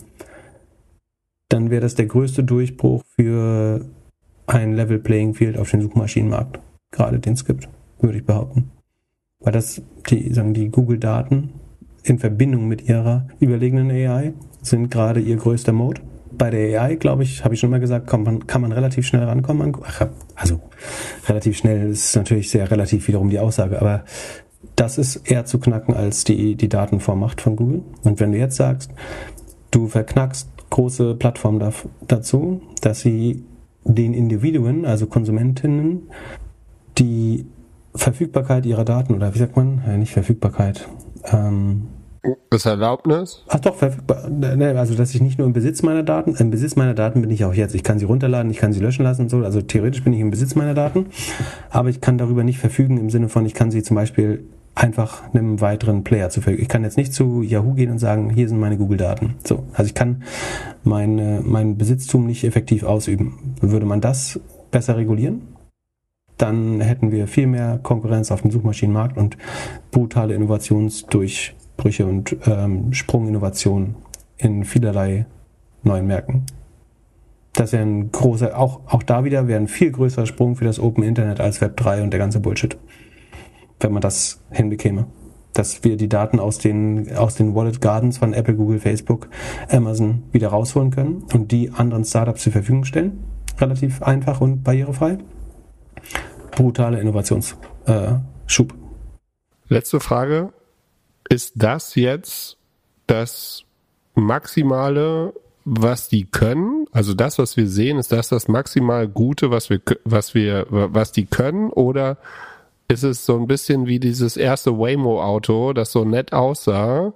dann wäre das der größte Durchbruch für ein Level Playing Field auf den Suchmaschinenmarkt, gerade den es gibt, würde ich behaupten. Weil das, die, sagen die Google-Daten in Verbindung mit ihrer überlegenen A I sind gerade ihr größter Mode. Bei der A I, glaube ich, habe ich schon mal gesagt, kann man, kann man relativ schnell rankommen. Ach, also relativ schnell ist natürlich sehr relativ wiederum die Aussage, aber das ist eher zu knacken als die, die Datenvormacht von Google. Und wenn du jetzt sagst, du verknackst große Plattformen da, dazu, dass sie den Individuen, also Konsumentinnen, die Verfügbarkeit ihrer Daten, oder wie sagt man? Ja, nicht Verfügbarkeit. Ähm, das Erlaubnis? Ach doch, verfügbar. Also, dass ich nicht nur im Besitz meiner Daten, im Besitz meiner Daten bin ich auch jetzt. Ich kann sie runterladen, ich kann sie löschen lassen und so. Also theoretisch bin ich im Besitz meiner Daten, aber ich kann darüber nicht verfügen im Sinne von, ich kann sie zum Beispiel einfach einem weiteren Player zu verfügen. Ich kann jetzt nicht zu Yahoo gehen und sagen, hier sind meine Google-Daten. So, also ich kann meine, mein Besitztum nicht effektiv ausüben. Würde man das besser regulieren? dann hätten wir viel mehr Konkurrenz auf dem Suchmaschinenmarkt und brutale Innovationsdurchbrüche und ähm, Sprunginnovationen in vielerlei neuen Märkten. Das wäre ein großer, auch, auch da wieder wäre ein viel größerer Sprung für das Open Internet als Web drei und der ganze Bullshit. Wenn man das hinbekäme. Dass wir die Daten aus den, aus den Wallet Gardens von Apple, Google, Facebook, Amazon wieder rausholen können und die anderen Startups zur Verfügung stellen. Relativ einfach und barrierefrei. Brutale Innovationsschub. Äh, Letzte Frage. Ist das jetzt das Maximale, was die können? Also das, was wir sehen, ist das das maximal Gute, was wir, was wir, was die können? Oder ist es so ein bisschen wie dieses erste Waymo-Auto, das so nett aussah,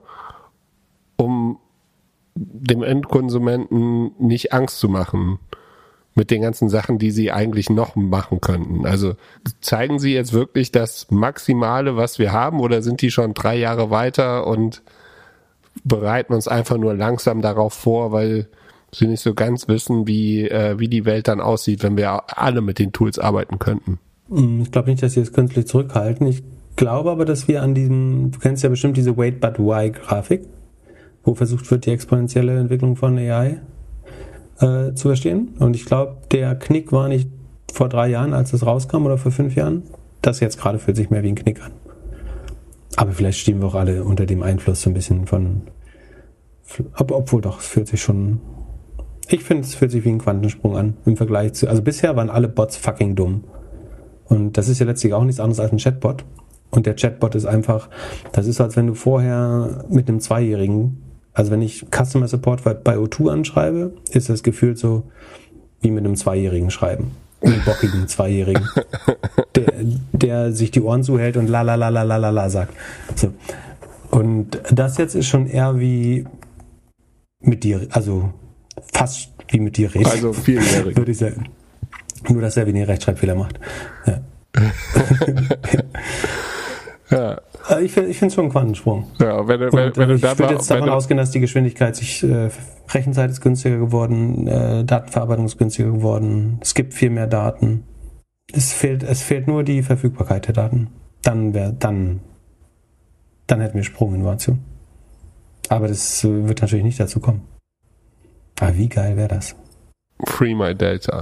um dem Endkonsumenten nicht Angst zu machen mit den ganzen Sachen, die sie eigentlich noch machen könnten? Also zeigen sie jetzt wirklich das Maximale, was wir haben, oder sind die schon drei Jahre weiter und bereiten uns einfach nur langsam darauf vor, weil sie nicht so ganz wissen, wie, äh, wie die Welt dann aussieht, wenn wir alle mit den Tools arbeiten könnten? Ich glaube nicht, dass sie es künstlich zurückhalten. Ich glaube aber, dass wir an diesem, du kennst ja bestimmt diese Wait but Why Grafik, wo versucht wird, die exponentielle Entwicklung von A I äh, zu verstehen. Und ich glaube, der Knick war nicht vor drei Jahren, als es rauskam, oder vor fünf Jahren. Das jetzt gerade fühlt sich mehr wie ein Knick an. Aber vielleicht stehen wir auch alle unter dem Einfluss so ein bisschen von, ob, obwohl doch, es fühlt sich schon, ich finde, es fühlt sich wie ein Quantensprung an im Vergleich zu, also bisher waren alle Bots fucking dumm. Und das ist ja letztlich auch nichts anderes als ein Chatbot. Und der Chatbot ist einfach, das ist, als wenn du vorher mit einem Zweijährigen, also wenn ich Customer Support bei O zwei anschreibe, ist das gefühlt so wie mit einem Zweijährigen schreiben. Einem bockigen Zweijährigen. Der, der sich die Ohren zuhält und la la la la la la la sagt. So. Und das jetzt ist schon eher wie mit dir, also fast wie mit dir reden. Also vierjährig. Würde ich sagen. Nur, dass er weniger Rechtschreibfehler macht. Ja. Ja. Ich finde es schon ein Quantensprung. Ja, wenn du, wenn, wenn du ich da würde jetzt davon ausgehen, dass die Geschwindigkeit sich, äh, Rechenzeit ist günstiger geworden, äh, Datenverarbeitung ist günstiger geworden, es gibt viel mehr Daten. Es fehlt, es fehlt nur die Verfügbarkeit der Daten. Dann wäre, dann, dann hätten wir Sprunginnovation. Aber das wird natürlich nicht dazu kommen. Aber wie geil wäre das? Free my data.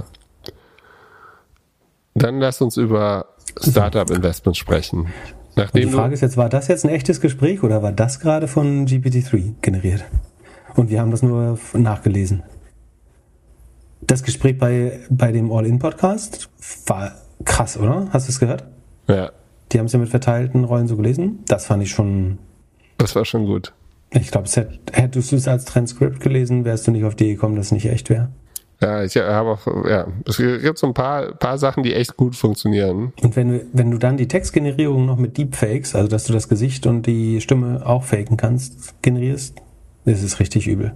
Dann lass uns über Startup-Investments sprechen. Nachdem Und die Frage ist jetzt, war das jetzt ein echtes Gespräch oder war das gerade von G P T drei generiert? Und wir haben das nur nachgelesen. Das Gespräch bei, bei dem All-In-Podcast war krass, oder? Hast du es gehört? Ja. Die haben es ja mit verteilten Rollen so gelesen. Das fand ich schon... Das war schon gut. Ich glaube, hättest du es als Transkript gelesen, wärst du nicht auf die Idee gekommen, dass es nicht echt wäre. Ja, ich habe auch, ja, es gibt so ein paar, paar Sachen, die echt gut funktionieren. Und wenn du, wenn du dann die Textgenerierung noch mit Deepfakes, also dass du das Gesicht und die Stimme auch faken kannst, generierst, ist es richtig übel.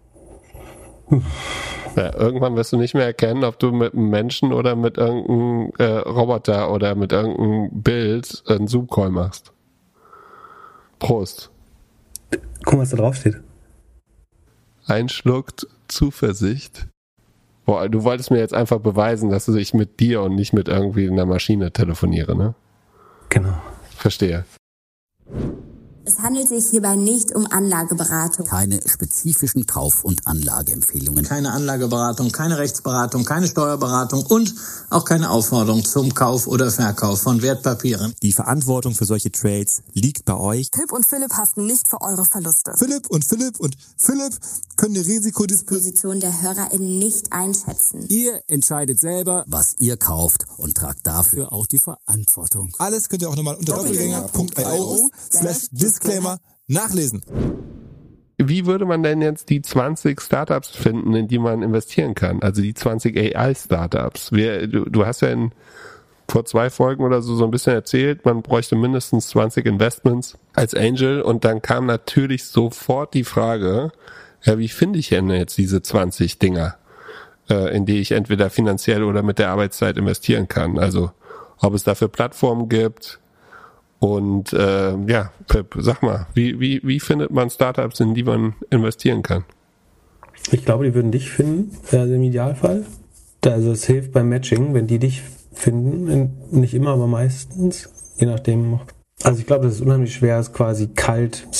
Ja, irgendwann wirst du nicht mehr erkennen, ob du mit einem Menschen oder mit irgendeinem äh, Roboter oder mit irgendeinem Bild einen Zoom-Call machst. Prost. Guck mal, was da drauf steht. Einschluckt Zuversicht. Boah, du wolltest mir jetzt einfach beweisen, dass ich mit dir und nicht mit irgendwie einer Maschine telefoniere, ne? Genau. Verstehe. Es handelt sich hierbei nicht um Anlageberatung. Keine spezifischen Kauf- und Anlageempfehlungen. Keine Anlageberatung, keine Rechtsberatung, keine Steuerberatung und auch keine Aufforderung zum Kauf oder Verkauf von Wertpapieren. Die Verantwortung für solche Trades liegt bei euch. Philipp und Philipp haften nicht für eure Verluste. Philipp und Philipp und Philipp können die Risikodisposition der HörerInnen nicht einschätzen. Ihr entscheidet selber, was ihr kauft und tragt dafür auch die Verantwortung. Alles könnt ihr auch nochmal unter doppelgänger punkt io slash Disclaimer nachlesen. Wie würde man denn jetzt die zwanzig Startups finden, in die man investieren kann? Also die zwanzig A I-Startups. Wir, du, du hast ja in, vor zwei Folgen oder so so ein bisschen erzählt, man bräuchte mindestens zwanzig Investments als Angel und dann kam natürlich sofort die Frage, ja, wie finde ich denn jetzt diese zwanzig Dinger, äh, in die ich entweder finanziell oder mit der Arbeitszeit investieren kann? Also ob es dafür Plattformen gibt. Und äh, ja, Pep, sag mal, wie, wie, wie findet man Startups, in die man investieren kann? Ich glaube, die würden dich finden, also im Idealfall. Also es hilft beim Matching, wenn die dich finden. Nicht immer, aber meistens. Je nachdem. Also ich glaube, dass es unheimlich schwer ist, quasi kalt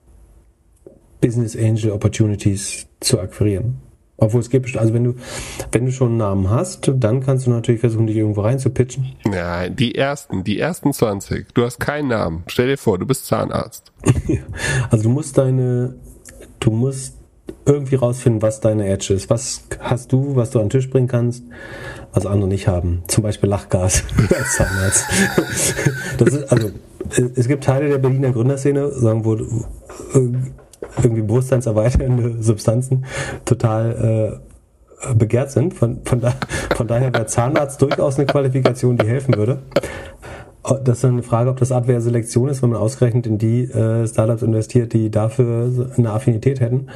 Business Angel Opportunities zu akquirieren. Obwohl es gibt, also wenn du, wenn du schon einen Namen hast, dann kannst du natürlich versuchen, dich irgendwo reinzupitchen. Nein, die ersten, die ersten zwanzig. Du hast keinen Namen. Stell dir vor, du bist Zahnarzt. Also du musst deine, du musst irgendwie rausfinden, was deine Edge ist. Was hast du, was du an den Tisch bringen kannst, was andere nicht haben. Zum Beispiel Lachgas als Zahnarzt. Das ist, also, es gibt Teile der Berliner Gründerszene, sagen, wo irgendwie bewusstseinserweiternde Substanzen total äh, begehrt sind. Von, von, da, von daher wäre Zahnarzt durchaus eine Qualifikation, die helfen würde. Das ist eine Frage, ob das Abwehr Selektion ist, wenn man ausgerechnet in die äh, Startups investiert, die dafür eine Affinität hätten.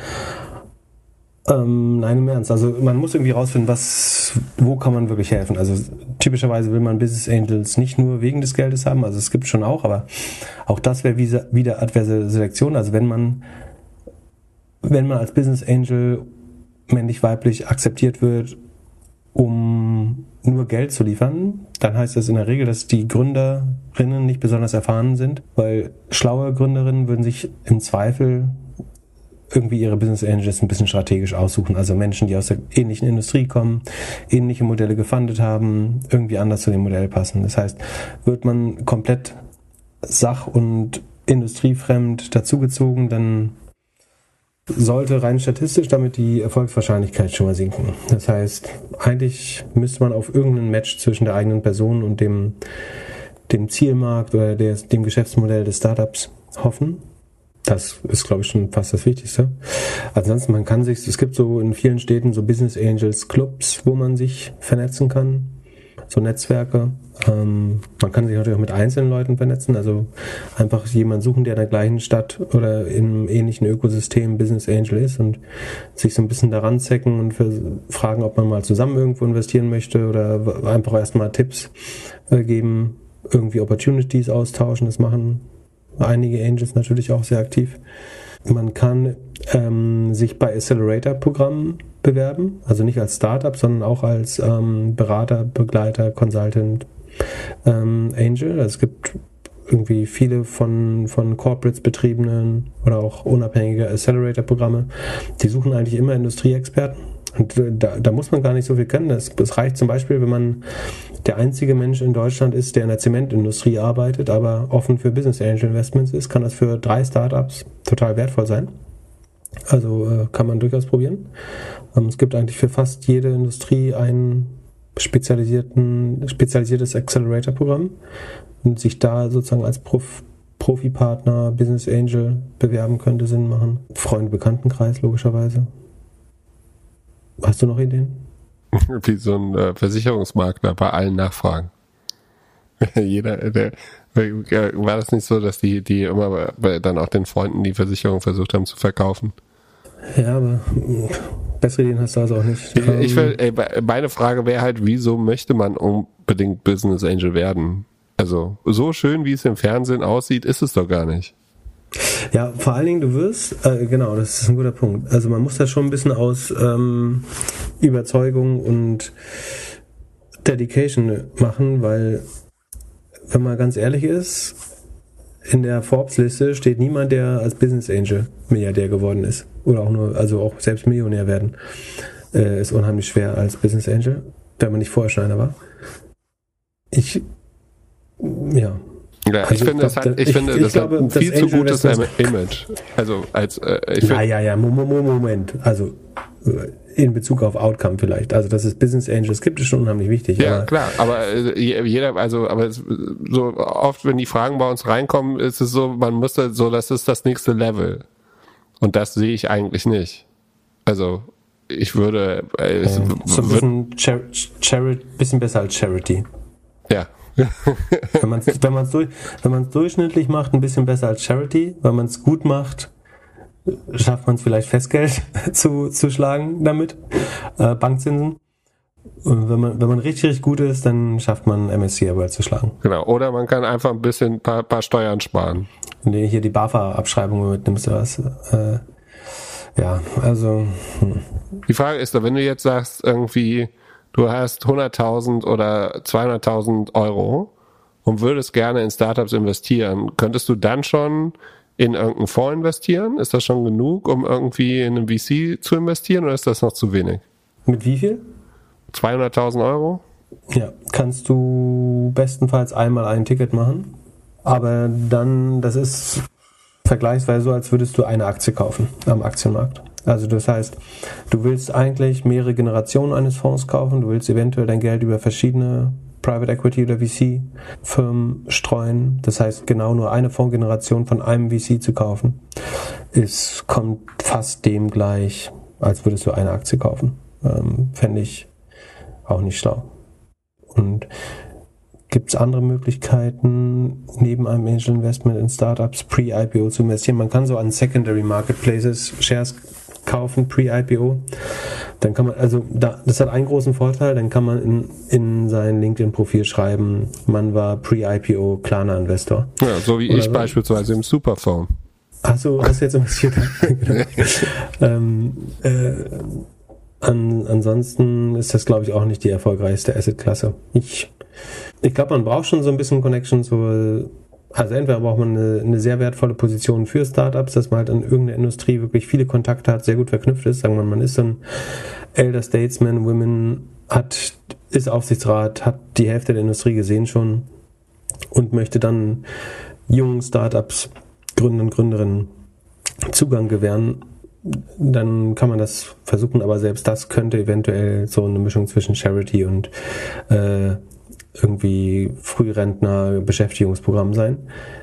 Ähm, nein, im Ernst. Also man muss irgendwie rausfinden, was, wo kann man wirklich helfen. Also typischerweise will man Business Angels nicht nur wegen des Geldes haben, also es gibt schon auch, aber auch das wäre wieder adverse Selektion. Also wenn man wenn man als Business Angel männlich-weiblich akzeptiert wird, um nur Geld zu liefern, dann heißt das in der Regel, dass die Gründerinnen nicht besonders erfahren sind, weil schlaue Gründerinnen würden sich im Zweifel irgendwie ihre Business Angels ein bisschen strategisch aussuchen. Also Menschen, die aus der ähnlichen Industrie kommen, ähnliche Modelle gefundet haben, irgendwie anders zu dem Modell passen. Das heißt, wird man komplett sach- und industriefremd dazugezogen, dann sollte rein statistisch damit die Erfolgswahrscheinlichkeit schon mal sinken. Das heißt, eigentlich müsste man auf irgendein Match zwischen der eigenen Person und dem, dem Zielmarkt oder der, dem Geschäftsmodell des Startups hoffen. Das ist, glaube ich, schon fast das Wichtigste. Ansonsten, man kann sich, es gibt so in vielen Städten so Business Angels Clubs, wo man sich vernetzen kann, so Netzwerke. Ähm, man kann sich natürlich auch mit einzelnen Leuten vernetzen, also einfach jemanden suchen, der in der gleichen Stadt oder im ähnlichen Ökosystem Business Angel ist und sich so ein bisschen daran zecken und für, fragen, ob man mal zusammen irgendwo investieren möchte oder einfach erstmal Tipps äh, geben, irgendwie Opportunities austauschen, das machen einige Angels natürlich auch sehr aktiv. Man kann ähm, sich bei Accelerator-Programmen bewerben, also nicht als Startup, sondern auch als ähm, Berater, Begleiter, Consultant, ähm, Angel. Also es gibt irgendwie viele von, von Corporates betriebenen oder auch unabhängige Accelerator-Programme. Die suchen eigentlich immer Industrieexperten. Und da, da muss man gar nicht so viel können. Das, das reicht zum Beispiel, wenn man der einzige Mensch in Deutschland ist, der in der Zementindustrie arbeitet, aber offen für Business Angel Investments ist, kann das für drei Startups total wertvoll sein. Also äh, kann man durchaus probieren. Ähm, es gibt eigentlich für fast jede Industrie ein spezialisierten, spezialisiertes Accelerator-Programm und sich da sozusagen als Prof, Profi-Partner, Business Angel bewerben könnte Sinn machen. Freunde-Bekanntenkreis logischerweise. Hast du noch Ideen? Wie so ein äh, Versicherungsmakler bei allen nachfragen. Jeder, der, war das nicht so, dass die, die immer bei, dann auch den Freunden die Versicherung versucht haben zu verkaufen? Ja, aber bessere Ideen hast du also auch nicht. Ich, ich will, ey, meine Frage wäre halt, wieso möchte man unbedingt Business Angel werden? Also, so schön, wie es im Fernsehen aussieht, ist es doch gar nicht. Ja, vor allen Dingen, du wirst, äh, genau, das ist ein guter Punkt. Also man muss das schon ein bisschen aus ähm, Überzeugung und Dedication machen, weil, wenn man ganz ehrlich ist, in der Forbes-Liste steht niemand, der als Business Angel Milliardär geworden ist. Oder auch nur, also auch selbst Millionär werden. Äh, ist unheimlich schwer als Business Angel, wenn man nicht vorher schon einer war. Ich, ja. Ja, also ich finde, ich, glaub, das hat, ich, ich finde, ich das glaube, hat ein viel zu gutes Image. Also als äh, ich ja, ja, ja, Moment. Also in Bezug auf Outcome vielleicht. Also dass es Business Angels gibt, ist schon unheimlich wichtig. Ja, aber klar. Aber jeder, also aber es, so oft, wenn die Fragen bei uns reinkommen, ist es so, man muss da so, das ist das nächste Level. Und das sehe ich eigentlich nicht. Also ich würde äh, es ja, so ein bisschen, Char- Char- bisschen besser als Charity. Ja. wenn man es wenn man's durch, wenn man's durchschnittlich macht, ein bisschen besser als Charity. Wenn man es gut macht, schafft man es vielleicht Festgeld zu, zu schlagen damit, äh, Bankzinsen. Und wenn man, wenn man richtig, richtig gut ist, dann schafft man M S C I zu schlagen. Genau, oder man kann einfach ein bisschen paar, paar Steuern sparen. Wenn du hier die BAFA-Abschreibung mitnimmst oder was. Äh, ja, also. Hm. Die Frage ist doch, wenn du jetzt sagst, irgendwie, du hast hunderttausend oder zweihunderttausend Euro und würdest gerne in Startups investieren. Könntest du dann schon in irgendeinen Fonds investieren? Ist das schon genug, um irgendwie in einen V C zu investieren oder ist das noch zu wenig? Mit wie viel? zweihunderttausend Euro? Ja, kannst du bestenfalls einmal ein Ticket machen, aber dann, das ist vergleichsweise so, als würdest du eine Aktie kaufen am Aktienmarkt. Also das heißt, du willst eigentlich mehrere Generationen eines Fonds kaufen, du willst eventuell dein Geld über verschiedene Private Equity oder V C-Firmen streuen. Das heißt, genau nur eine Fondsgeneration von einem V C zu kaufen, ist, kommt fast dem gleich, als würdest du eine Aktie kaufen. Ähm, fände ich auch nicht schlau. Und gibt es andere Möglichkeiten, neben einem Angel Investment in Startups pre-I P O zu investieren? Man kann so an Secondary Marketplaces Shares kaufen, pre-I P O. Dann kann man, also da, das hat einen großen Vorteil, dann kann man in, in sein LinkedIn-Profil schreiben, man war pre-I P O Klarna-Investor. Ja, so wie Oder ich so. Beispielsweise im Superphone. Hast du, hast du jetzt investiert? Genau. ähm, äh, an, ansonsten ist das, glaube ich, auch nicht die erfolgreichste Asset-Klasse. Ich, ich glaube, man braucht schon so ein bisschen Connections, so, also entweder braucht man eine, eine sehr wertvolle Position für Startups, dass man halt in irgendeiner Industrie wirklich viele Kontakte hat, sehr gut verknüpft ist. Sagen wir mal, man ist so ein Elder Statesman, Women, hat, ist Aufsichtsrat, hat die Hälfte der Industrie gesehen schon und möchte dann jungen Startups, Gründern und Gründerinnen Zugang gewähren. Dann kann man das versuchen, aber selbst das könnte eventuell so eine Mischung zwischen Charity und äh, irgendwie Frührentner Beschäftigungsprogramm sein.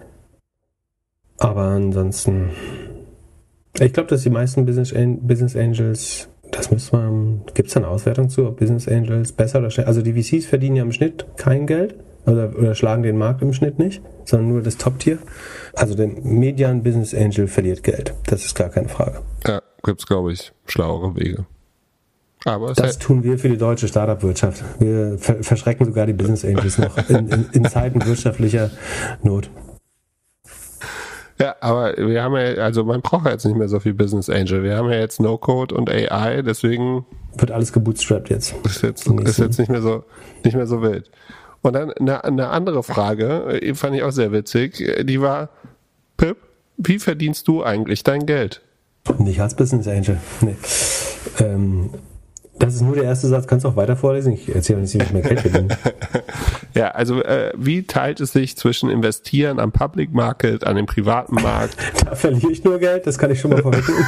Aber ansonsten, ich glaube, dass die meisten Business, Business Angels, das müsste man, gibt es da eine Auswertung zu, ob Business Angels besser oder schlechter, also die V Cs verdienen ja im Schnitt kein Geld oder, oder schlagen den Markt im Schnitt nicht, sondern nur das Top-Tier. Also der Median Business Angel verliert Geld, das ist gar keine Frage. Ja, gibt es, glaube ich, schlauere Wege. Aber das halt tun wir für die deutsche Startup-Wirtschaft. Wir ver- verschrecken sogar die Business Angels noch in, in, in Zeiten wirtschaftlicher Not. Ja, aber wir haben ja, also man braucht ja jetzt nicht mehr so viel Business Angel. Wir haben ja jetzt No-Code und A I, deswegen wird alles gebootstrapped jetzt. Ist jetzt, ist jetzt nicht mehr so, nicht mehr so wild. Und dann eine, eine andere Frage, die fand ich auch sehr witzig, die war, Pip, wie verdienst du eigentlich dein Geld? Nicht als Business Angel, nee. Ähm, das ist nur der erste Satz, kannst du auch weiter vorlesen? Ich erzähle nicht, wie ich mehr Geld verdiene. Ja, also äh, wie teilt es sich zwischen Investieren am Public Market, an dem privaten Markt? Da verliere ich nur Geld, das kann ich schon mal vorwegnehmen.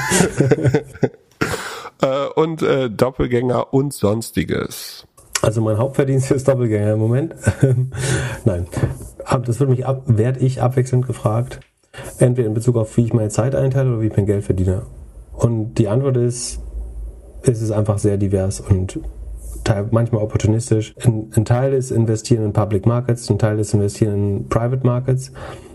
äh, und äh, Doppelgänger und Sonstiges. Also mein Hauptverdienst ist Doppelgänger im Moment. Nein, das wird mich ab, werde ich abwechselnd gefragt. Entweder in Bezug auf, wie ich meine Zeit einteile oder wie ich mein Geld verdiene. Und die Antwort ist, es ist einfach sehr divers und teil, manchmal opportunistisch. Ein, ein Teil ist investieren in Public Markets, ein Teil ist investieren in Private Markets.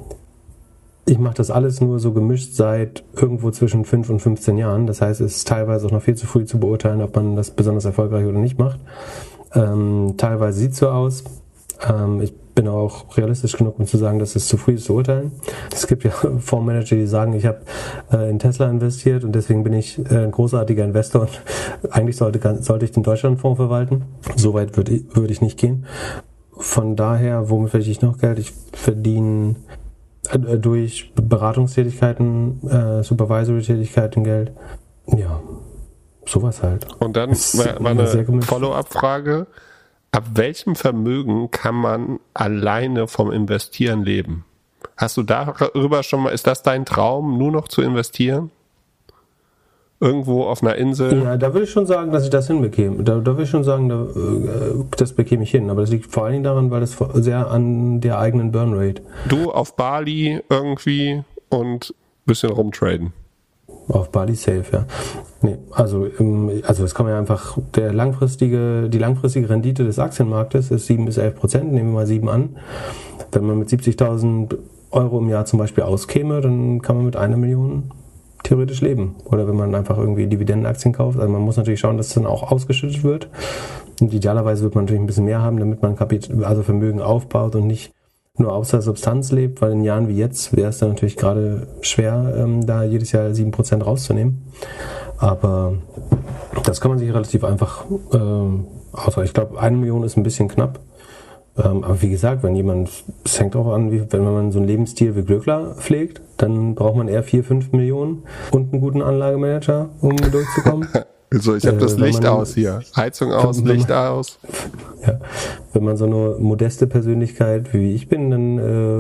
Ich mache das alles nur so gemischt seit irgendwo zwischen fünf und fünfzehn Jahren. Das heißt, es ist teilweise auch noch viel zu früh zu beurteilen, ob man das besonders erfolgreich oder nicht macht. Ähm, teilweise sieht es so aus. Ähm, ich bin auch realistisch genug, um zu sagen, dass es zu früh ist zu urteilen. Es gibt ja Fondsmanager, die sagen, ich habe äh, in Tesla investiert und deswegen bin ich äh, ein großartiger Investor und eigentlich sollte, sollte ich den Deutschlandfonds verwalten. Soweit würde ich, würd ich nicht gehen. Von daher, womit verdiene ich noch Geld? Ich verdiene äh, durch Beratungstätigkeiten, äh, Supervisory-Tätigkeiten Geld. Ja, sowas halt. Und dann war, war eine Follow-up-Frage. Ab welchem Vermögen kann man alleine vom Investieren leben? Hast du darüber schon mal, ist das dein Traum, nur noch zu investieren? Irgendwo auf einer Insel? Ja, da würde ich schon sagen, dass ich das hinbekäme. Da, da würde ich schon sagen, da, das bekäme ich hin. Aber das liegt vor allen Dingen daran, weil das sehr an der eigenen Burnrate. Du auf Bali irgendwie und ein bisschen rumtraden. Auf Bali safe, ja. Nee, also, also es kann man ja einfach, der langfristige, die langfristige Rendite des Aktienmarktes ist sieben bis elf Prozent, nehmen wir mal sieben an. Wenn man mit siebzigtausend Euro im Jahr zum Beispiel auskäme, dann kann man mit einer Million theoretisch leben. Oder wenn man einfach irgendwie Dividendenaktien kauft. Also man muss natürlich schauen, dass es dann auch ausgeschüttet wird. Und idealerweise wird man natürlich ein bisschen mehr haben, damit man Kapital, also Vermögen aufbaut und nicht nur aus der Substanz lebt, weil in Jahren wie jetzt wäre es dann natürlich gerade schwer, ähm, da jedes Jahr sieben Prozent rauszunehmen. Aber das kann man sich relativ einfach äh, Außer ich glaube, eine Million ist ein bisschen knapp. Ähm, aber wie gesagt, wenn jemand, es hängt auch an, wie, wenn man so einen Lebensstil wie Glöckler pflegt, dann braucht man eher vier, fünf Millionen und einen guten Anlagemanager, um durchzukommen. So, ich habe äh, das Licht man, aus hier. Heizung aus, man, Licht aus. Ja, wenn man so eine modeste Persönlichkeit wie ich bin, dann äh,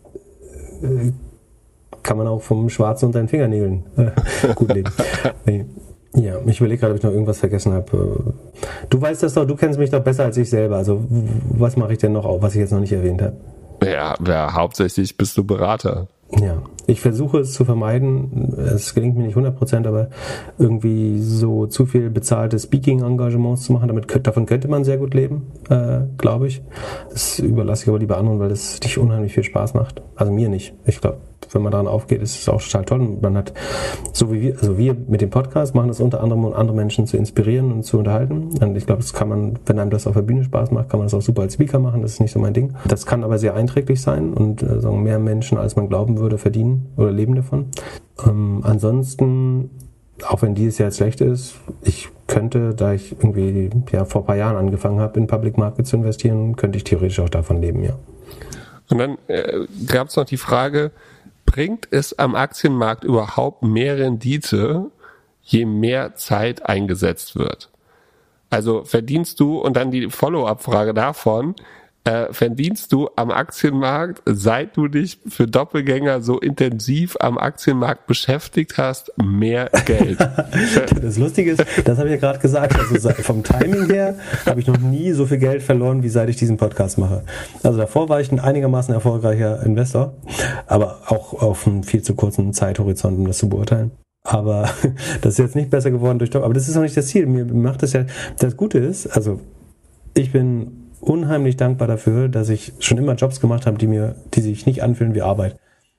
äh, kann man auch vom Schwarzen unter den Fingernägeln äh, gut leben. Nee. Ja, ich überlege gerade, ob ich noch irgendwas vergessen habe. Du weißt das doch, du kennst mich doch besser als ich selber. Also was mache ich denn noch, was ich jetzt noch nicht erwähnt habe? Ja, ja, hauptsächlich bist du Berater. Ja, ich versuche es zu vermeiden. Es gelingt mir nicht hundert Prozent, aber irgendwie so zu viel bezahlte Speaking-Engagements zu machen, damit, davon könnte man sehr gut leben, äh, glaube ich. Das überlasse ich aber lieber anderen, weil das nicht unheimlich viel Spaß macht. Also mir nicht. Ich glaube, wenn man daran aufgeht, ist es auch total toll. Und man hat, so wie wir, also wir mit dem Podcast machen das unter anderem, um andere Menschen zu inspirieren und zu unterhalten. Und ich glaube, das kann man, wenn einem das auf der Bühne Spaß macht, kann man das auch super als Speaker machen. Das ist nicht so mein Ding. Das kann aber sehr einträglich sein und äh, sagen mehr Menschen, als man glauben würde, verdienen oder leben davon. Ähm, ansonsten, auch wenn dieses Jahr jetzt schlecht ist, ich könnte, da ich irgendwie ja vor ein paar Jahren angefangen habe, in Public Market zu investieren, könnte ich theoretisch auch davon leben, ja. Und dann äh, gab es noch die Frage, bringt es am Aktienmarkt überhaupt mehr Rendite, je mehr Zeit eingesetzt wird? Also verdienst du, und dann die Follow-up-Frage davon, äh, verdienst du am Aktienmarkt, seit du dich für Doppelgänger so intensiv am Aktienmarkt beschäftigt hast, mehr Geld? Das Lustige ist, das habe ich ja gerade gesagt, also vom Timing her habe ich noch nie so viel Geld verloren, wie seit ich diesen Podcast mache. Also davor war ich ein einigermaßen erfolgreicher Investor, aber auch auf einem viel zu kurzen Zeithorizont, um das zu beurteilen. Aber das ist jetzt nicht besser geworden durch Doppel. Aber das ist auch nicht das Ziel. Mir macht das ja, das Gute ist, also ich bin unheimlich dankbar dafür, dass ich schon immer Jobs gemacht habe, die mir, die sich nicht anfühlen wie Arbeit.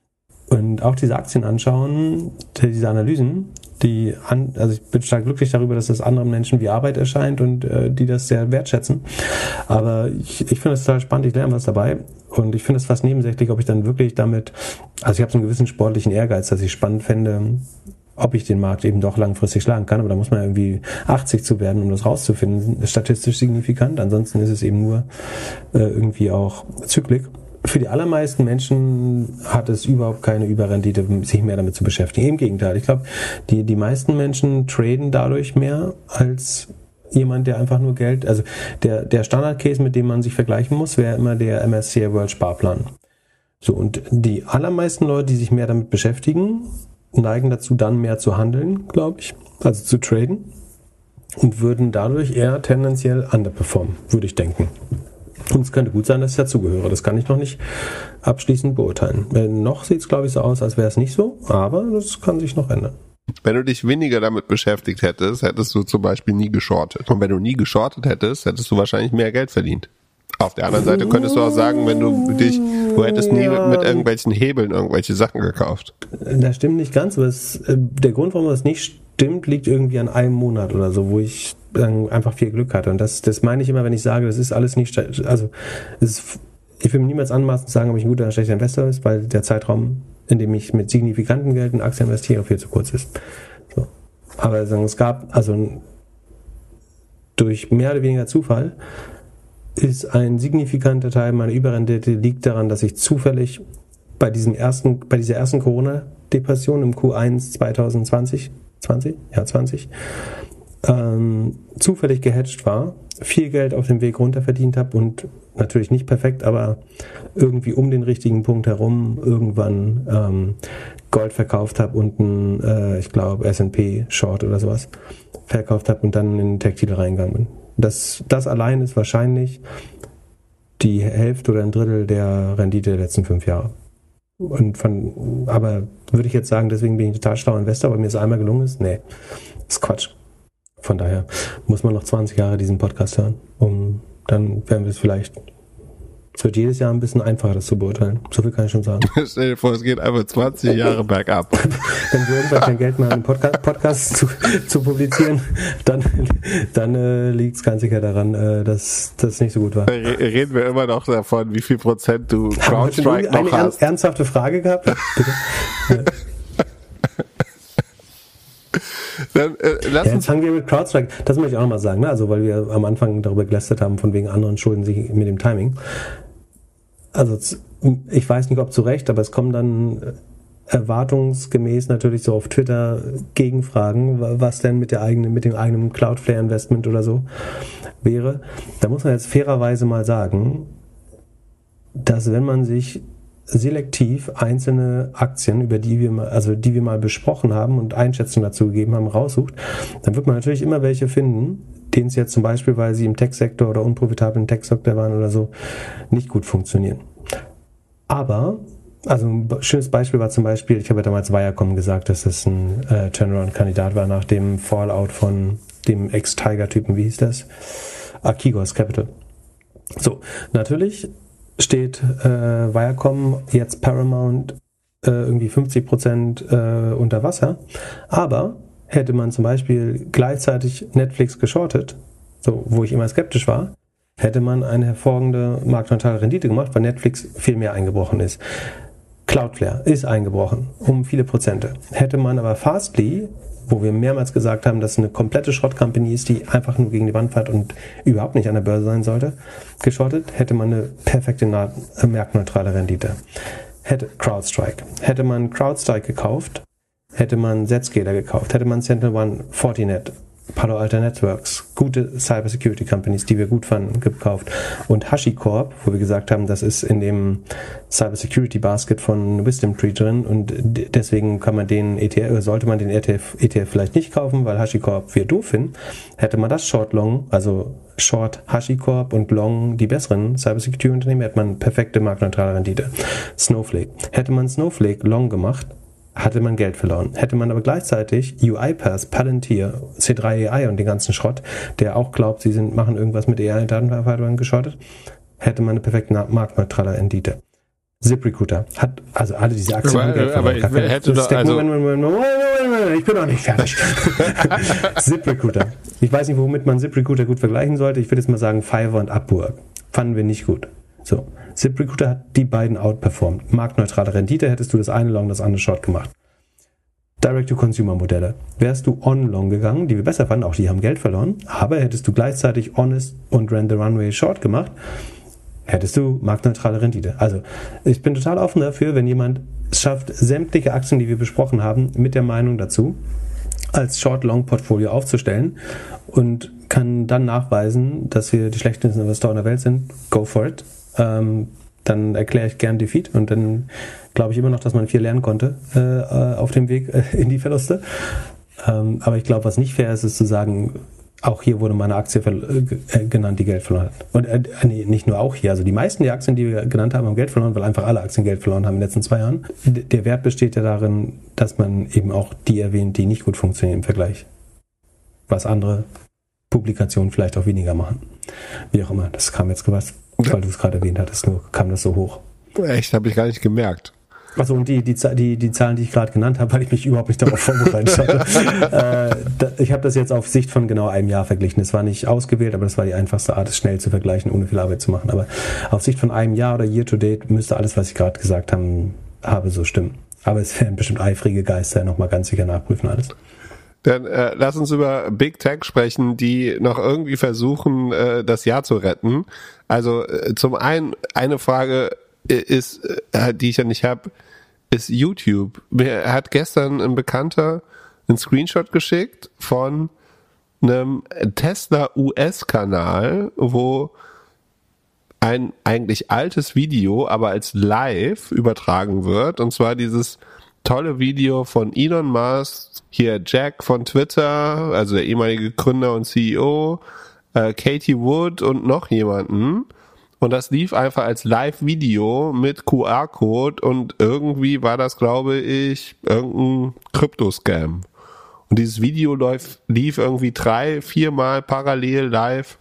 Und auch diese Aktien anschauen, diese Analysen, die an, also ich bin stark glücklich darüber, dass das anderen Menschen wie Arbeit erscheint und äh, die das sehr wertschätzen. Aber ich, ich finde es total spannend, ich lerne was dabei und ich finde es fast nebensächlich, ob ich dann wirklich damit, also ich habe so einen gewissen sportlichen Ehrgeiz, dass ich spannend fände, ob ich den Markt eben doch langfristig schlagen kann, aber da muss man irgendwie achtzig zu werden, um das rauszufinden. Das ist statistisch signifikant, ansonsten ist es eben nur äh, irgendwie auch Zyklik. Für die allermeisten Menschen hat es überhaupt keine Überrendite, sich mehr damit zu beschäftigen. Im Gegenteil, ich glaube, die, die meisten Menschen traden dadurch mehr als jemand, der einfach nur Geld, also der, der Standard-Case, mit dem man sich vergleichen muss, wäre immer der M S C I World Sparplan. So, und die allermeisten Leute, die sich mehr damit beschäftigen, neigen dazu, dann mehr zu handeln, glaube ich, also zu traden und würden dadurch eher tendenziell underperformen, würde ich denken. Und es könnte gut sein, dass ich dazugehöre. Das kann ich noch nicht abschließend beurteilen. Noch sieht es, glaube ich, so aus, als wäre es nicht so, aber das kann sich noch ändern. Wenn du dich weniger damit beschäftigt hättest, hättest du zum Beispiel nie geschortet. Und wenn du nie geschortet hättest, hättest du wahrscheinlich mehr Geld verdient. Auf der anderen Seite könntest du auch sagen, wenn du dich, du hättest nie ja, mit irgendwelchen Hebeln irgendwelche Sachen gekauft. Das stimmt nicht ganz, aber es, der Grund, warum das nicht stimmt, liegt irgendwie an einem Monat oder so, wo ich dann einfach viel Glück hatte. Und das, das meine ich immer, wenn ich sage, das ist alles nicht, also es ist, ich will mir niemals anmaßen zu sagen, ob ich ein guter oder schlechter Investor ist, weil der Zeitraum, in dem ich mit signifikantem Geld in Aktien investiere, viel zu kurz ist. So. Aber es gab, also durch mehr oder weniger Zufall, ist ein signifikanter Teil meiner Überrendite liegt daran, dass ich zufällig bei diesem ersten, bei dieser ersten Corona-Depression im Q eins zwanzig zwanzig, zwanzig, ja zwanzig, ähm, zufällig gehatcht war, viel Geld auf dem Weg runter verdient habe und natürlich nicht perfekt, aber irgendwie um den richtigen Punkt herum irgendwann ähm, Gold verkauft habe und ein, äh, ich glaube, S and P Short oder sowas verkauft habe und dann in Textil reingegangen bin. Das, das allein ist wahrscheinlich die Hälfte oder ein Drittel der Rendite der letzten fünf Jahre. Und von, aber würde ich jetzt sagen, deswegen bin ich total schlauer Investor, weil mir es einmal gelungen ist? Nee, das ist Quatsch. Von daher muss man noch zwanzig Jahre diesen Podcast hören, um dann werden wir es vielleicht. Es wird jedes Jahr ein bisschen einfacher, das zu beurteilen. So viel kann ich schon sagen. Stell dir vor, es geht einfach zwanzig Jahre bergab. Wenn wir irgendwann kein Geld mehr haben, einen Podcast, Podcast zu, zu publizieren, dann, dann äh, liegt es ganz sicher daran, äh, dass das nicht so gut war. Reden wir immer noch davon, wie viel Prozent du CrowdStrike noch eine hast. Eine ernsthafte Frage gehabt? Bitte? Ja. Dann, äh, lass ja, jetzt fangen wir mit CrowdStrike. Das möchte ich auch nochmal sagen, ne? Also weil wir am Anfang darüber gelästert haben, von wegen anderen schulden sich mit dem Timing. Also ich weiß nicht, ob zu Recht, aber es kommen dann erwartungsgemäß natürlich so auf Twitter Gegenfragen, was denn mit der eigenen, mit dem eigenen Cloudflare-Investment oder so wäre. Da muss man jetzt fairerweise mal sagen, dass wenn man sich selektiv einzelne Aktien, über die wir mal, also die wir mal besprochen haben und Einschätzungen dazu gegeben haben, raussucht, dann wird man natürlich immer welche finden, denen es jetzt zum Beispiel, weil sie im Tech-Sektor oder unprofitablen Tech-Sektor waren oder so, nicht gut funktionieren. Aber, also ein schönes Beispiel war zum Beispiel, ich habe ja damals Viacom gesagt, dass das ein äh, Turnaround-Kandidat war nach dem Fallout von dem Ex-Tiger-Typen, wie hieß das? Archegos Capital. So, natürlich steht äh, Viacom, jetzt Paramount, äh, irgendwie fünfzig Prozent äh, unter Wasser, aber hätte man zum Beispiel gleichzeitig Netflix geschortet, so, wo ich immer skeptisch war, hätte man eine hervorragende marktneutrale Rendite gemacht, weil Netflix viel mehr eingebrochen ist. Cloudflare ist eingebrochen, um viele Prozente. Hätte man aber Fastly, wo wir mehrmals gesagt haben, dass eine komplette Schrottcompany ist, die einfach nur gegen die Wand fährt und überhaupt nicht an der Börse sein sollte, geschortet, hätte man eine perfekte na- marktneutrale Rendite. Hätte CrowdStrike. Hätte man CrowdStrike gekauft, hätte man Zscaler gekauft, hätte man SentinelOne, Fortinet, Palo Alto Networks, gute Cybersecurity Companies, die wir gut fanden, gekauft. Und HashiCorp, wo wir gesagt haben, das ist in dem Cybersecurity Basket von Wisdom Tree drin und deswegen kann man den E T F, sollte man den E T F, E T F vielleicht nicht kaufen, weil HashiCorp wir doof finden. Hätte man das Short Long, also Short HashiCorp und Long die besseren Cybersecurity Unternehmen, hätte man perfekte marktneutrale Rendite. Snowflake. Hätte man Snowflake Long gemacht, hatte man Geld verloren. Hätte man aber gleichzeitig UiPath, Palantir, C drei A I und den ganzen Schrott, der auch glaubt, sie sind, machen irgendwas mit A I-Datenverarbeitung geschottet, hätte man eine perfekte marktneutrale Rendite. ZipRecruiter hat, also alle diese Aktien haben Geld verloren. Aber ich hätte doch, also Moment, Moment, Moment, Moment, ich bin noch nicht fertig. ZipRecruiter. Ich weiß nicht, womit man ZipRecruiter gut vergleichen sollte. Ich würde jetzt mal sagen Fiverr und Upwork. Fanden wir nicht gut. So. ZipRecruiter hat die beiden outperformed. Marktneutrale Rendite, hättest du das eine Long, das andere Short gemacht. Direct-to-Consumer-Modelle. Wärst du on-long gegangen, die wir besser fanden, auch die haben Geld verloren, aber hättest du gleichzeitig Honest und Rent the Runway Short gemacht, hättest du marktneutrale Rendite. Also, ich bin total offen dafür, wenn jemand es schafft, sämtliche Aktien, die wir besprochen haben, mit der Meinung dazu, als Short-Long-Portfolio aufzustellen und kann dann nachweisen, dass wir die schlechtesten Investoren der Welt sind, go for it. Ähm, dann erkläre ich gern Defeat und dann glaube ich immer noch, dass man viel lernen konnte äh, auf dem Weg äh, in die Verluste. Ähm, aber ich glaube, was nicht fair ist, ist zu sagen, auch hier wurde meine Aktie verl- äh, genannt, die Geld verloren hat. Und äh, nee, nicht nur auch hier. Also die meisten der Aktien, die wir genannt haben, haben Geld verloren, weil einfach alle Aktien Geld verloren haben in den letzten zwei Jahren. D- der Wert besteht ja darin, dass man eben auch die erwähnt, die nicht gut funktionieren im Vergleich. Was andere Publikationen vielleicht auch weniger machen. Wie auch immer. Das kam jetzt was, weil du es gerade erwähnt hattest, nur kam das so hoch. Echt, habe ich gar nicht gemerkt. Also und die, die, die, die Zahlen, die ich gerade genannt habe, weil ich mich überhaupt nicht darauf vorbereitet hatte. äh, da, ich habe das jetzt auf Sicht von genau einem Jahr verglichen. Es war nicht ausgewählt, aber das war die einfachste Art, es schnell zu vergleichen, ohne viel Arbeit zu machen. Aber auf Sicht von einem Jahr oder Year to Date müsste alles, was ich gerade gesagt haben, habe, so stimmen. Aber es werden bestimmt eifrige Geister nochmal ganz sicher nachprüfen alles. Dann äh, lass uns über Big Tech sprechen, die noch irgendwie versuchen, äh, das Jahr zu retten. Also äh, zum einen, eine Frage ist, äh, die ich ja nicht habe, ist YouTube. Mir hat gestern ein Bekannter einen Screenshot geschickt von einem Tesla-U S-Kanal, wo ein eigentlich altes Video, aber als live übertragen wird. Und zwar dieses tolle Video von Elon Musk, hier Jack von Twitter, also der ehemalige Gründer und C E O, äh, Katie Wood und noch jemanden. Und das lief einfach als Live-Video mit Q R-Code und irgendwie war das, glaube ich, irgendein Krypto-Scam. Und dieses Video läuft, lief irgendwie drei, viermal parallel live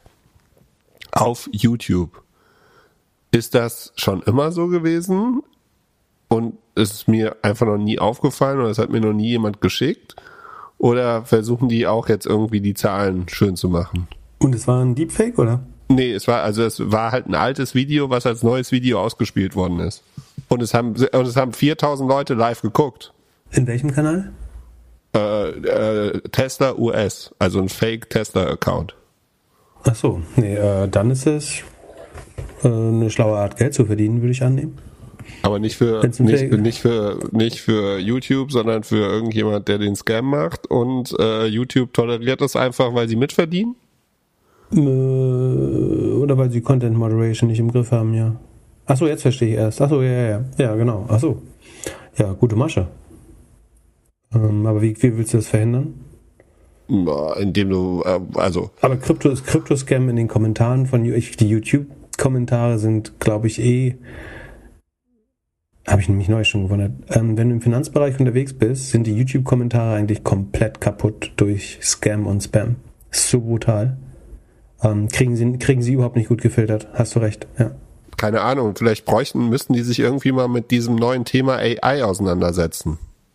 auf YouTube. Ist das schon immer so gewesen? Und ist es mir einfach noch nie aufgefallen oder es hat mir noch nie jemand geschickt? Oder versuchen die auch jetzt irgendwie die Zahlen schön zu machen? Und es war ein Deepfake, oder? Nee, es war, also es war halt ein altes Video, was als neues Video ausgespielt worden ist. Und es haben, und es haben viertausend Leute live geguckt. In welchem Kanal? Äh, äh, Tesla U S, also ein Fake-Tesla-Account. Ach so, nee, äh, dann ist es äh, eine schlaue Art, Geld zu verdienen, würde ich annehmen. Aber nicht für nicht, nicht für nicht für YouTube, sondern für irgendjemand, der den Scam macht und äh, YouTube toleriert das einfach, weil sie mitverdienen? Äh, oder weil sie Content Moderation nicht im Griff haben, ja. Ach so, jetzt verstehe ich erst. Ach so, ja, ja, ja, ja, genau. Ach so, ja, gute Masche. Ähm, aber wie, wie willst du das verhindern? Indem du, äh, also... Aber Krypto, Krypto-Scam in den Kommentaren von ich, die YouTube-Kommentare sind, glaube ich, eh... Habe ich nämlich neu schon gewundert. Ähm, wenn du im Finanzbereich unterwegs bist, sind die YouTube-Kommentare eigentlich komplett kaputt durch Scam und Spam. So brutal. Ähm, kriegen sie, kriegen sie überhaupt nicht gut gefiltert. Hast du recht, ja. Keine Ahnung, vielleicht bräuchten, müssten die sich irgendwie mal mit diesem neuen Thema A I auseinandersetzen.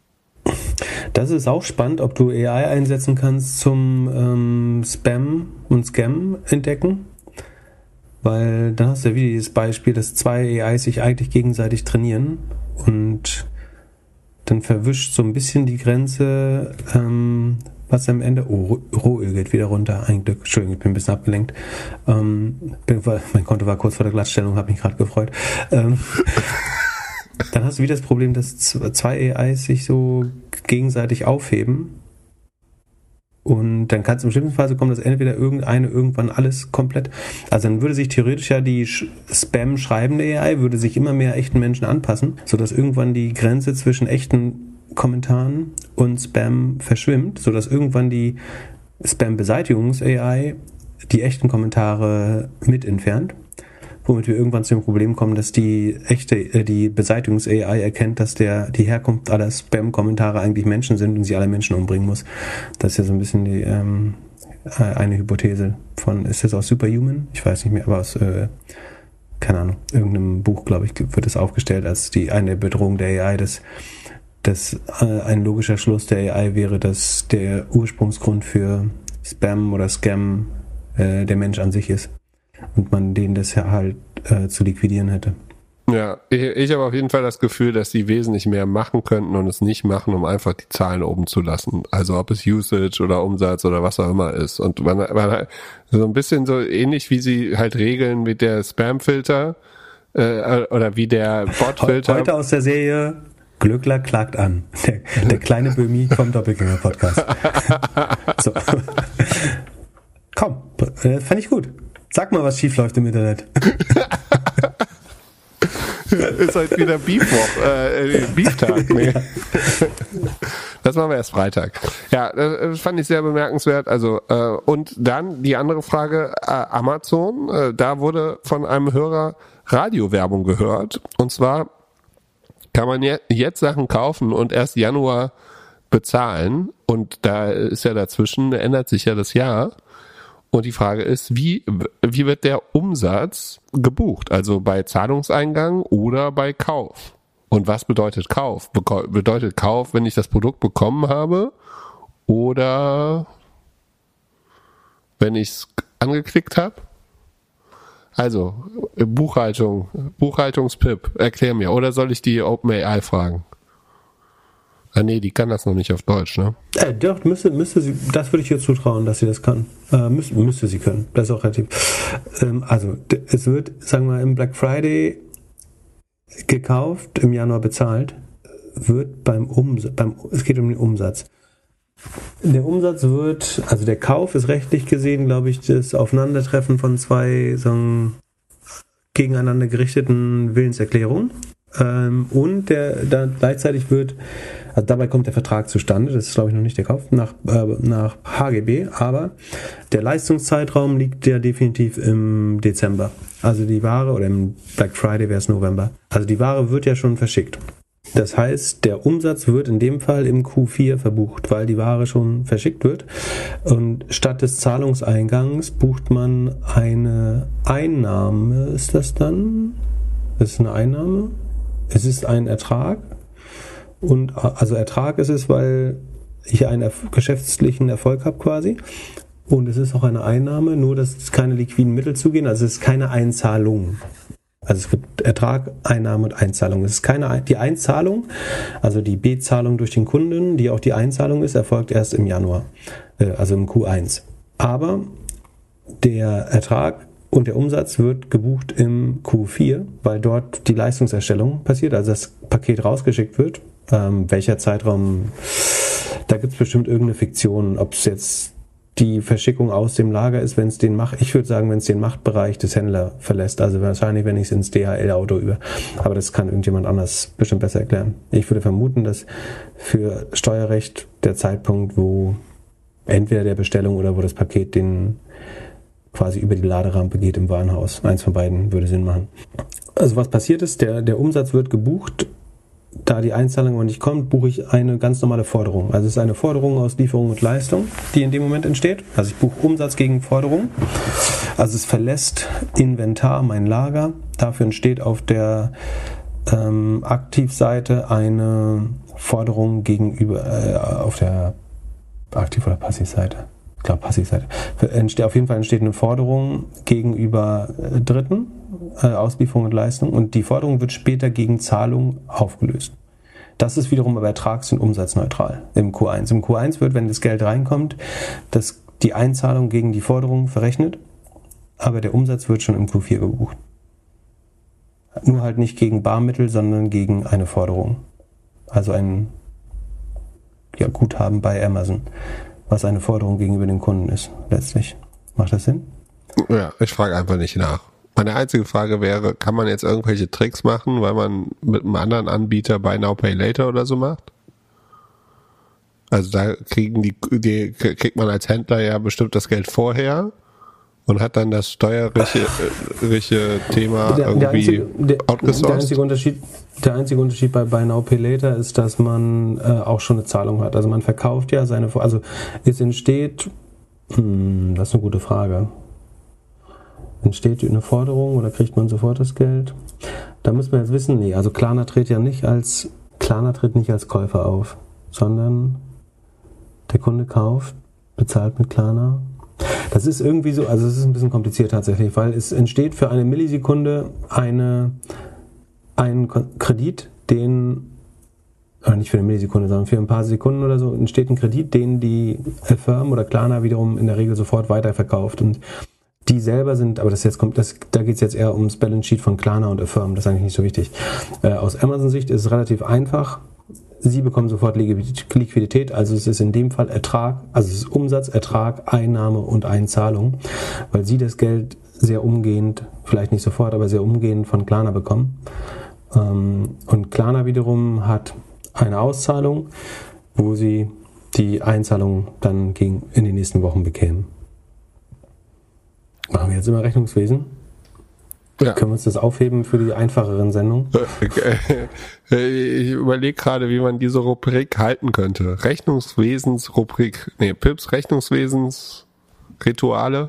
Das ist auch spannend, ob du A I einsetzen kannst zum ähm, Spam und Scam entdecken. Weil da hast du ja wieder dieses Beispiel, dass zwei A Is sich eigentlich gegenseitig trainieren und dann verwischt so ein bisschen die Grenze, ähm, was am Ende... Oh, Rohöl geht wieder runter, ein Glück. Entschuldigung, ich bin ein bisschen abgelenkt. Ähm, bin, mein Konto war kurz vor der Glattstellung, habe mich gerade gefreut. Ähm, dann hast du wieder das Problem, dass zwei A Is sich so gegenseitig aufheben. Und dann kann es im schlimmsten Fall so kommen, dass entweder irgendeine irgendwann alles komplett... Also dann würde sich theoretisch ja die Spam-schreibende A I würde sich immer mehr echten Menschen anpassen, sodass irgendwann die Grenze zwischen echten Kommentaren und Spam verschwimmt, sodass irgendwann die Spam-Beseitigungs-A I die echten Kommentare mit entfernt, womit wir irgendwann zu dem Problem kommen, dass die echte, äh, die Beseitigungs-A I erkennt, dass der die Herkunft aller Spam-Kommentare eigentlich Menschen sind und sie alle Menschen umbringen muss. Das ist ja so ein bisschen die ähm, eine Hypothese von, ist das aus Superhuman? Ich weiß nicht mehr, aber aus, äh, keine Ahnung, irgendeinem Buch, glaube ich, wird es aufgestellt als die eine Bedrohung der A I, dass, dass äh, ein logischer Schluss der A I wäre, dass der Ursprungsgrund für Spam oder Scam äh, der Mensch an sich ist. Und man den das ja halt äh, zu liquidieren hätte. Ja, ich, ich habe auf jeden Fall das Gefühl, dass sie wesentlich mehr machen könnten und es nicht machen, um einfach die Zahlen oben zu lassen. Also ob es Usage oder Umsatz oder was auch immer ist. Und man, man so ein bisschen so ähnlich wie sie halt regeln mit der Spam-Filter äh, oder wie der Bot-Filter. Heute aus der Serie Glöckler klagt an. Der, der kleine Böhmi vom Doppelgänger-Podcast. So. Komm, äh, fand ich gut. Sag mal, was schief läuft im Internet. Ist heute wieder Beefwoch, äh, Beeftag. Nee. Das machen wir erst Freitag. Ja, das fand ich sehr bemerkenswert. Also äh, und dann die andere Frage, äh, Amazon, äh, da wurde von einem Hörer Radiowerbung gehört. Und zwar kann man je- jetzt Sachen kaufen und erst Januar bezahlen. Und da ist ja dazwischen, ändert sich ja das Jahr. Und die Frage ist, wie, wie wird der Umsatz gebucht? Also bei Zahlungseingang oder bei Kauf? Und was bedeutet Kauf? Beko- bedeutet Kauf, wenn ich das Produkt bekommen habe? Oder wenn ich es angeklickt habe? Also, Buchhaltung, Buchhaltungspip, erklär mir. Oder soll ich die OpenAI fragen? Ah nee, die kann das noch nicht auf Deutsch, ne? Äh, doch, müsste, müsste sie, das würde ich ihr zutrauen, dass sie das kann. Äh, müsste, müsste sie können. Das ist auch relativ. Ähm, also, d- es wird, sagen wir, im Black Friday gekauft, im Januar bezahlt, wird beim Umsatz, beim, es geht um den Umsatz. Der Umsatz wird, also der Kauf ist rechtlich gesehen, glaube ich, das Aufeinandertreffen von zwei, sagen, gegeneinander gerichteten Willenserklärungen. Ähm, und der, da gleichzeitig wird, also dabei kommt der Vertrag zustande, das ist glaube ich noch nicht der Kauf, nach, äh, nach H G B, aber der Leistungszeitraum liegt ja definitiv im Dezember. Also die Ware, oder im Black Friday wäre es November. Also die Ware wird ja schon verschickt. Das heißt, der Umsatz wird in dem Fall im Q vier verbucht, weil die Ware schon verschickt wird. Und statt des Zahlungseingangs bucht man eine Einnahme, ist das dann? Das ist eine Einnahme? Es ist ein Ertrag. Und also Ertrag ist es, weil ich einen erf- geschäftlichen Erfolg habe quasi. Und es ist auch eine Einnahme, nur dass es keine liquiden Mittel zugehen, also es ist keine Einzahlung. Also es gibt Ertrag, Einnahme und Einzahlung. Es ist keine die Einzahlung, also die B-Zahlung durch den Kunden, die auch die Einzahlung ist, erfolgt erst im Januar, also im Q eins. Aber der Ertrag und der Umsatz wird gebucht im Q vier, weil dort die Leistungserstellung passiert, also das Paket rausgeschickt wird. Ähm, welcher Zeitraum, da gibt es bestimmt irgendeine Fiktion, ob es jetzt die Verschickung aus dem Lager ist, wenn es den Macht, ich würde sagen, wenn es den Machtbereich des Händlers verlässt, also wahrscheinlich, wenn ich es ins D H L-Auto über, aber das kann irgendjemand anders bestimmt besser erklären. Ich würde vermuten, dass für Steuerrecht der Zeitpunkt, wo entweder der Bestellung oder wo das Paket den quasi über die Laderampe geht im Warenhaus, eins von beiden würde Sinn machen. Also was passiert ist, der, der Umsatz wird gebucht. Da die Einzahlung aber nicht kommt, buche ich eine ganz normale Forderung. Also es ist eine Forderung aus Lieferung und Leistung, die in dem Moment entsteht. Also ich buche Umsatz gegen Forderung. Also es verlässt Inventar mein Lager. Dafür entsteht auf der ähm, Aktivseite eine Forderung gegenüber, äh, auf der Aktiv- oder Passivseite. Ich glaube Passivseite. Entsteht, auf jeden Fall entsteht eine Forderung gegenüber äh, Dritten, äh, Auslieferung und Leistung, und die Forderung wird später gegen Zahlung aufgelöst. Das ist wiederum aber ertrags- und umsatzneutral im Q eins. Im Q eins wird, wenn das Geld reinkommt, das, die Einzahlung gegen die Forderung verrechnet, aber der Umsatz wird schon im Q vier gebucht. Nur halt nicht gegen Barmittel, sondern gegen eine Forderung. Also ein ja, Guthaben bei Amazon, was eine Forderung gegenüber dem Kunden ist, letztlich. Macht das Sinn? Ja, ich frage einfach nicht nach. Meine einzige Frage wäre, kann man jetzt irgendwelche Tricks machen, weil man mit einem anderen Anbieter Buy Now Pay Later oder so macht? Also da kriegen die, die kriegt man als Händler ja bestimmt das Geld vorher und hat dann das steuerliche Thema der, irgendwie der einzige, der, outgesourced. Der einzige Unterschied, der einzige Unterschied bei Buy Now Pay Later ist, dass man äh, auch schon eine Zahlung hat. Also man verkauft ja seine, also es entsteht, hm, das ist eine gute Frage. Entsteht eine Forderung oder kriegt man sofort das Geld? Da muss man jetzt wissen, nee, also Klarna tritt ja nicht als, Klarna tritt nicht als Käufer auf, sondern der Kunde kauft, bezahlt mit Klarna. Das ist irgendwie so, also es ist ein bisschen kompliziert tatsächlich, weil es entsteht für eine Millisekunde eine, ein Kredit, den, oder nicht für eine Millisekunde, sondern für ein paar Sekunden oder so, entsteht ein Kredit, den die Affirm oder Klarna wiederum in der Regel sofort weiterverkauft. Und die selber sind, aber das jetzt kommt, das, da geht es jetzt eher ums Balance Sheet von Klarna und Affirm, das ist eigentlich nicht so wichtig. Äh, aus Amazon-Sicht ist es relativ einfach. Sie bekommen sofort Liquidität, also es ist in dem Fall Ertrag, also es ist Umsatz, Ertrag, Einnahme und Einzahlung, weil Sie das Geld sehr umgehend, vielleicht nicht sofort, aber sehr umgehend von Klarna bekommen. Und Klarna wiederum hat eine Auszahlung, wo Sie die Einzahlung dann gegen, in den nächsten Wochen bekämen. Machen wir jetzt immer Rechnungswesen? Ja. Können wir uns das aufheben für die einfacheren Sendungen? Ich überlege gerade, wie man diese Rubrik halten könnte. Rechnungswesensrubrik. Nee, Pips Rechnungswesensrituale.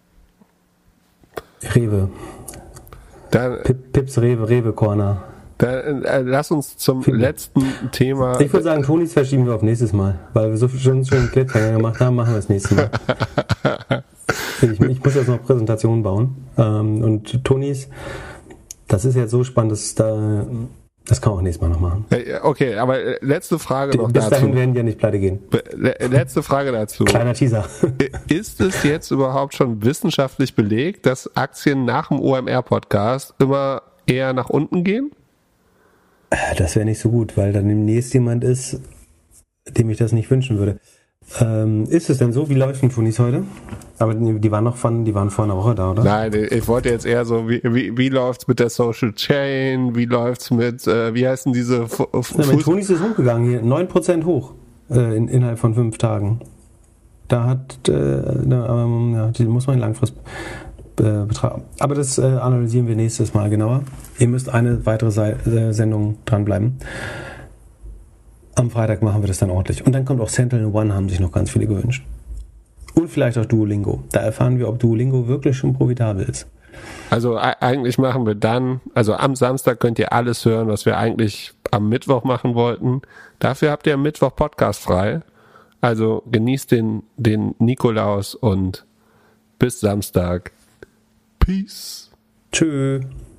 Rewe. Dann, Pip, Pips Rewe, Rewe Corner. Dann äh, lass uns zum Viel. letzten Thema. Ich würde sagen, Tonis verschieben wir auf nächstes Mal. Weil wir so schon einen Cliffhanger gemacht haben, machen wir das nächste Mal. Ich, ich muss jetzt noch Präsentationen bauen. Ähm, und Tonis, das ist jetzt so spannend, dass da, das kann man auch nächstes Mal noch machen. Okay, aber letzte Frage noch Bis dazu. Bis dahin werden die ja nicht pleite gehen. Letzte Frage dazu. Kleiner Teaser. Ist es jetzt überhaupt schon wissenschaftlich belegt, dass Aktien nach dem O M R-Podcast immer eher nach unten gehen? Das wäre nicht so gut, weil dann demnächst jemand ist, dem ich das nicht wünschen würde. Ähm, ist es denn so? Wie läuft denn Tonis heute? Aber die waren noch von, die waren vor einer Woche da, oder? Nein, ich wollte jetzt eher so, wie, wie, wie läuft's mit der Social Chain? Wie läuft's mit, äh, wie heißen diese F- F- ja, Tonis ist hochgegangen hier, neun Prozent hoch äh, in, innerhalb von fünf Tagen. Da hat, äh, da, ähm, ja, die muss man langfristig äh, betrachten. Aber das äh, analysieren wir nächstes Mal genauer. Ihr müsst eine weitere Se- äh, Sendung dranbleiben. Am Freitag machen wir das dann ordentlich. Und dann kommt auch Sentinel One, haben sich noch ganz viele gewünscht. Und vielleicht auch Duolingo. Da erfahren wir, ob Duolingo wirklich schon profitabel ist. Also eigentlich machen wir dann, also am Samstag könnt ihr alles hören, was wir eigentlich am Mittwoch machen wollten. Dafür habt ihr am Mittwoch Podcast frei. Also genießt den, den Nikolaus und bis Samstag. Peace. Tschö.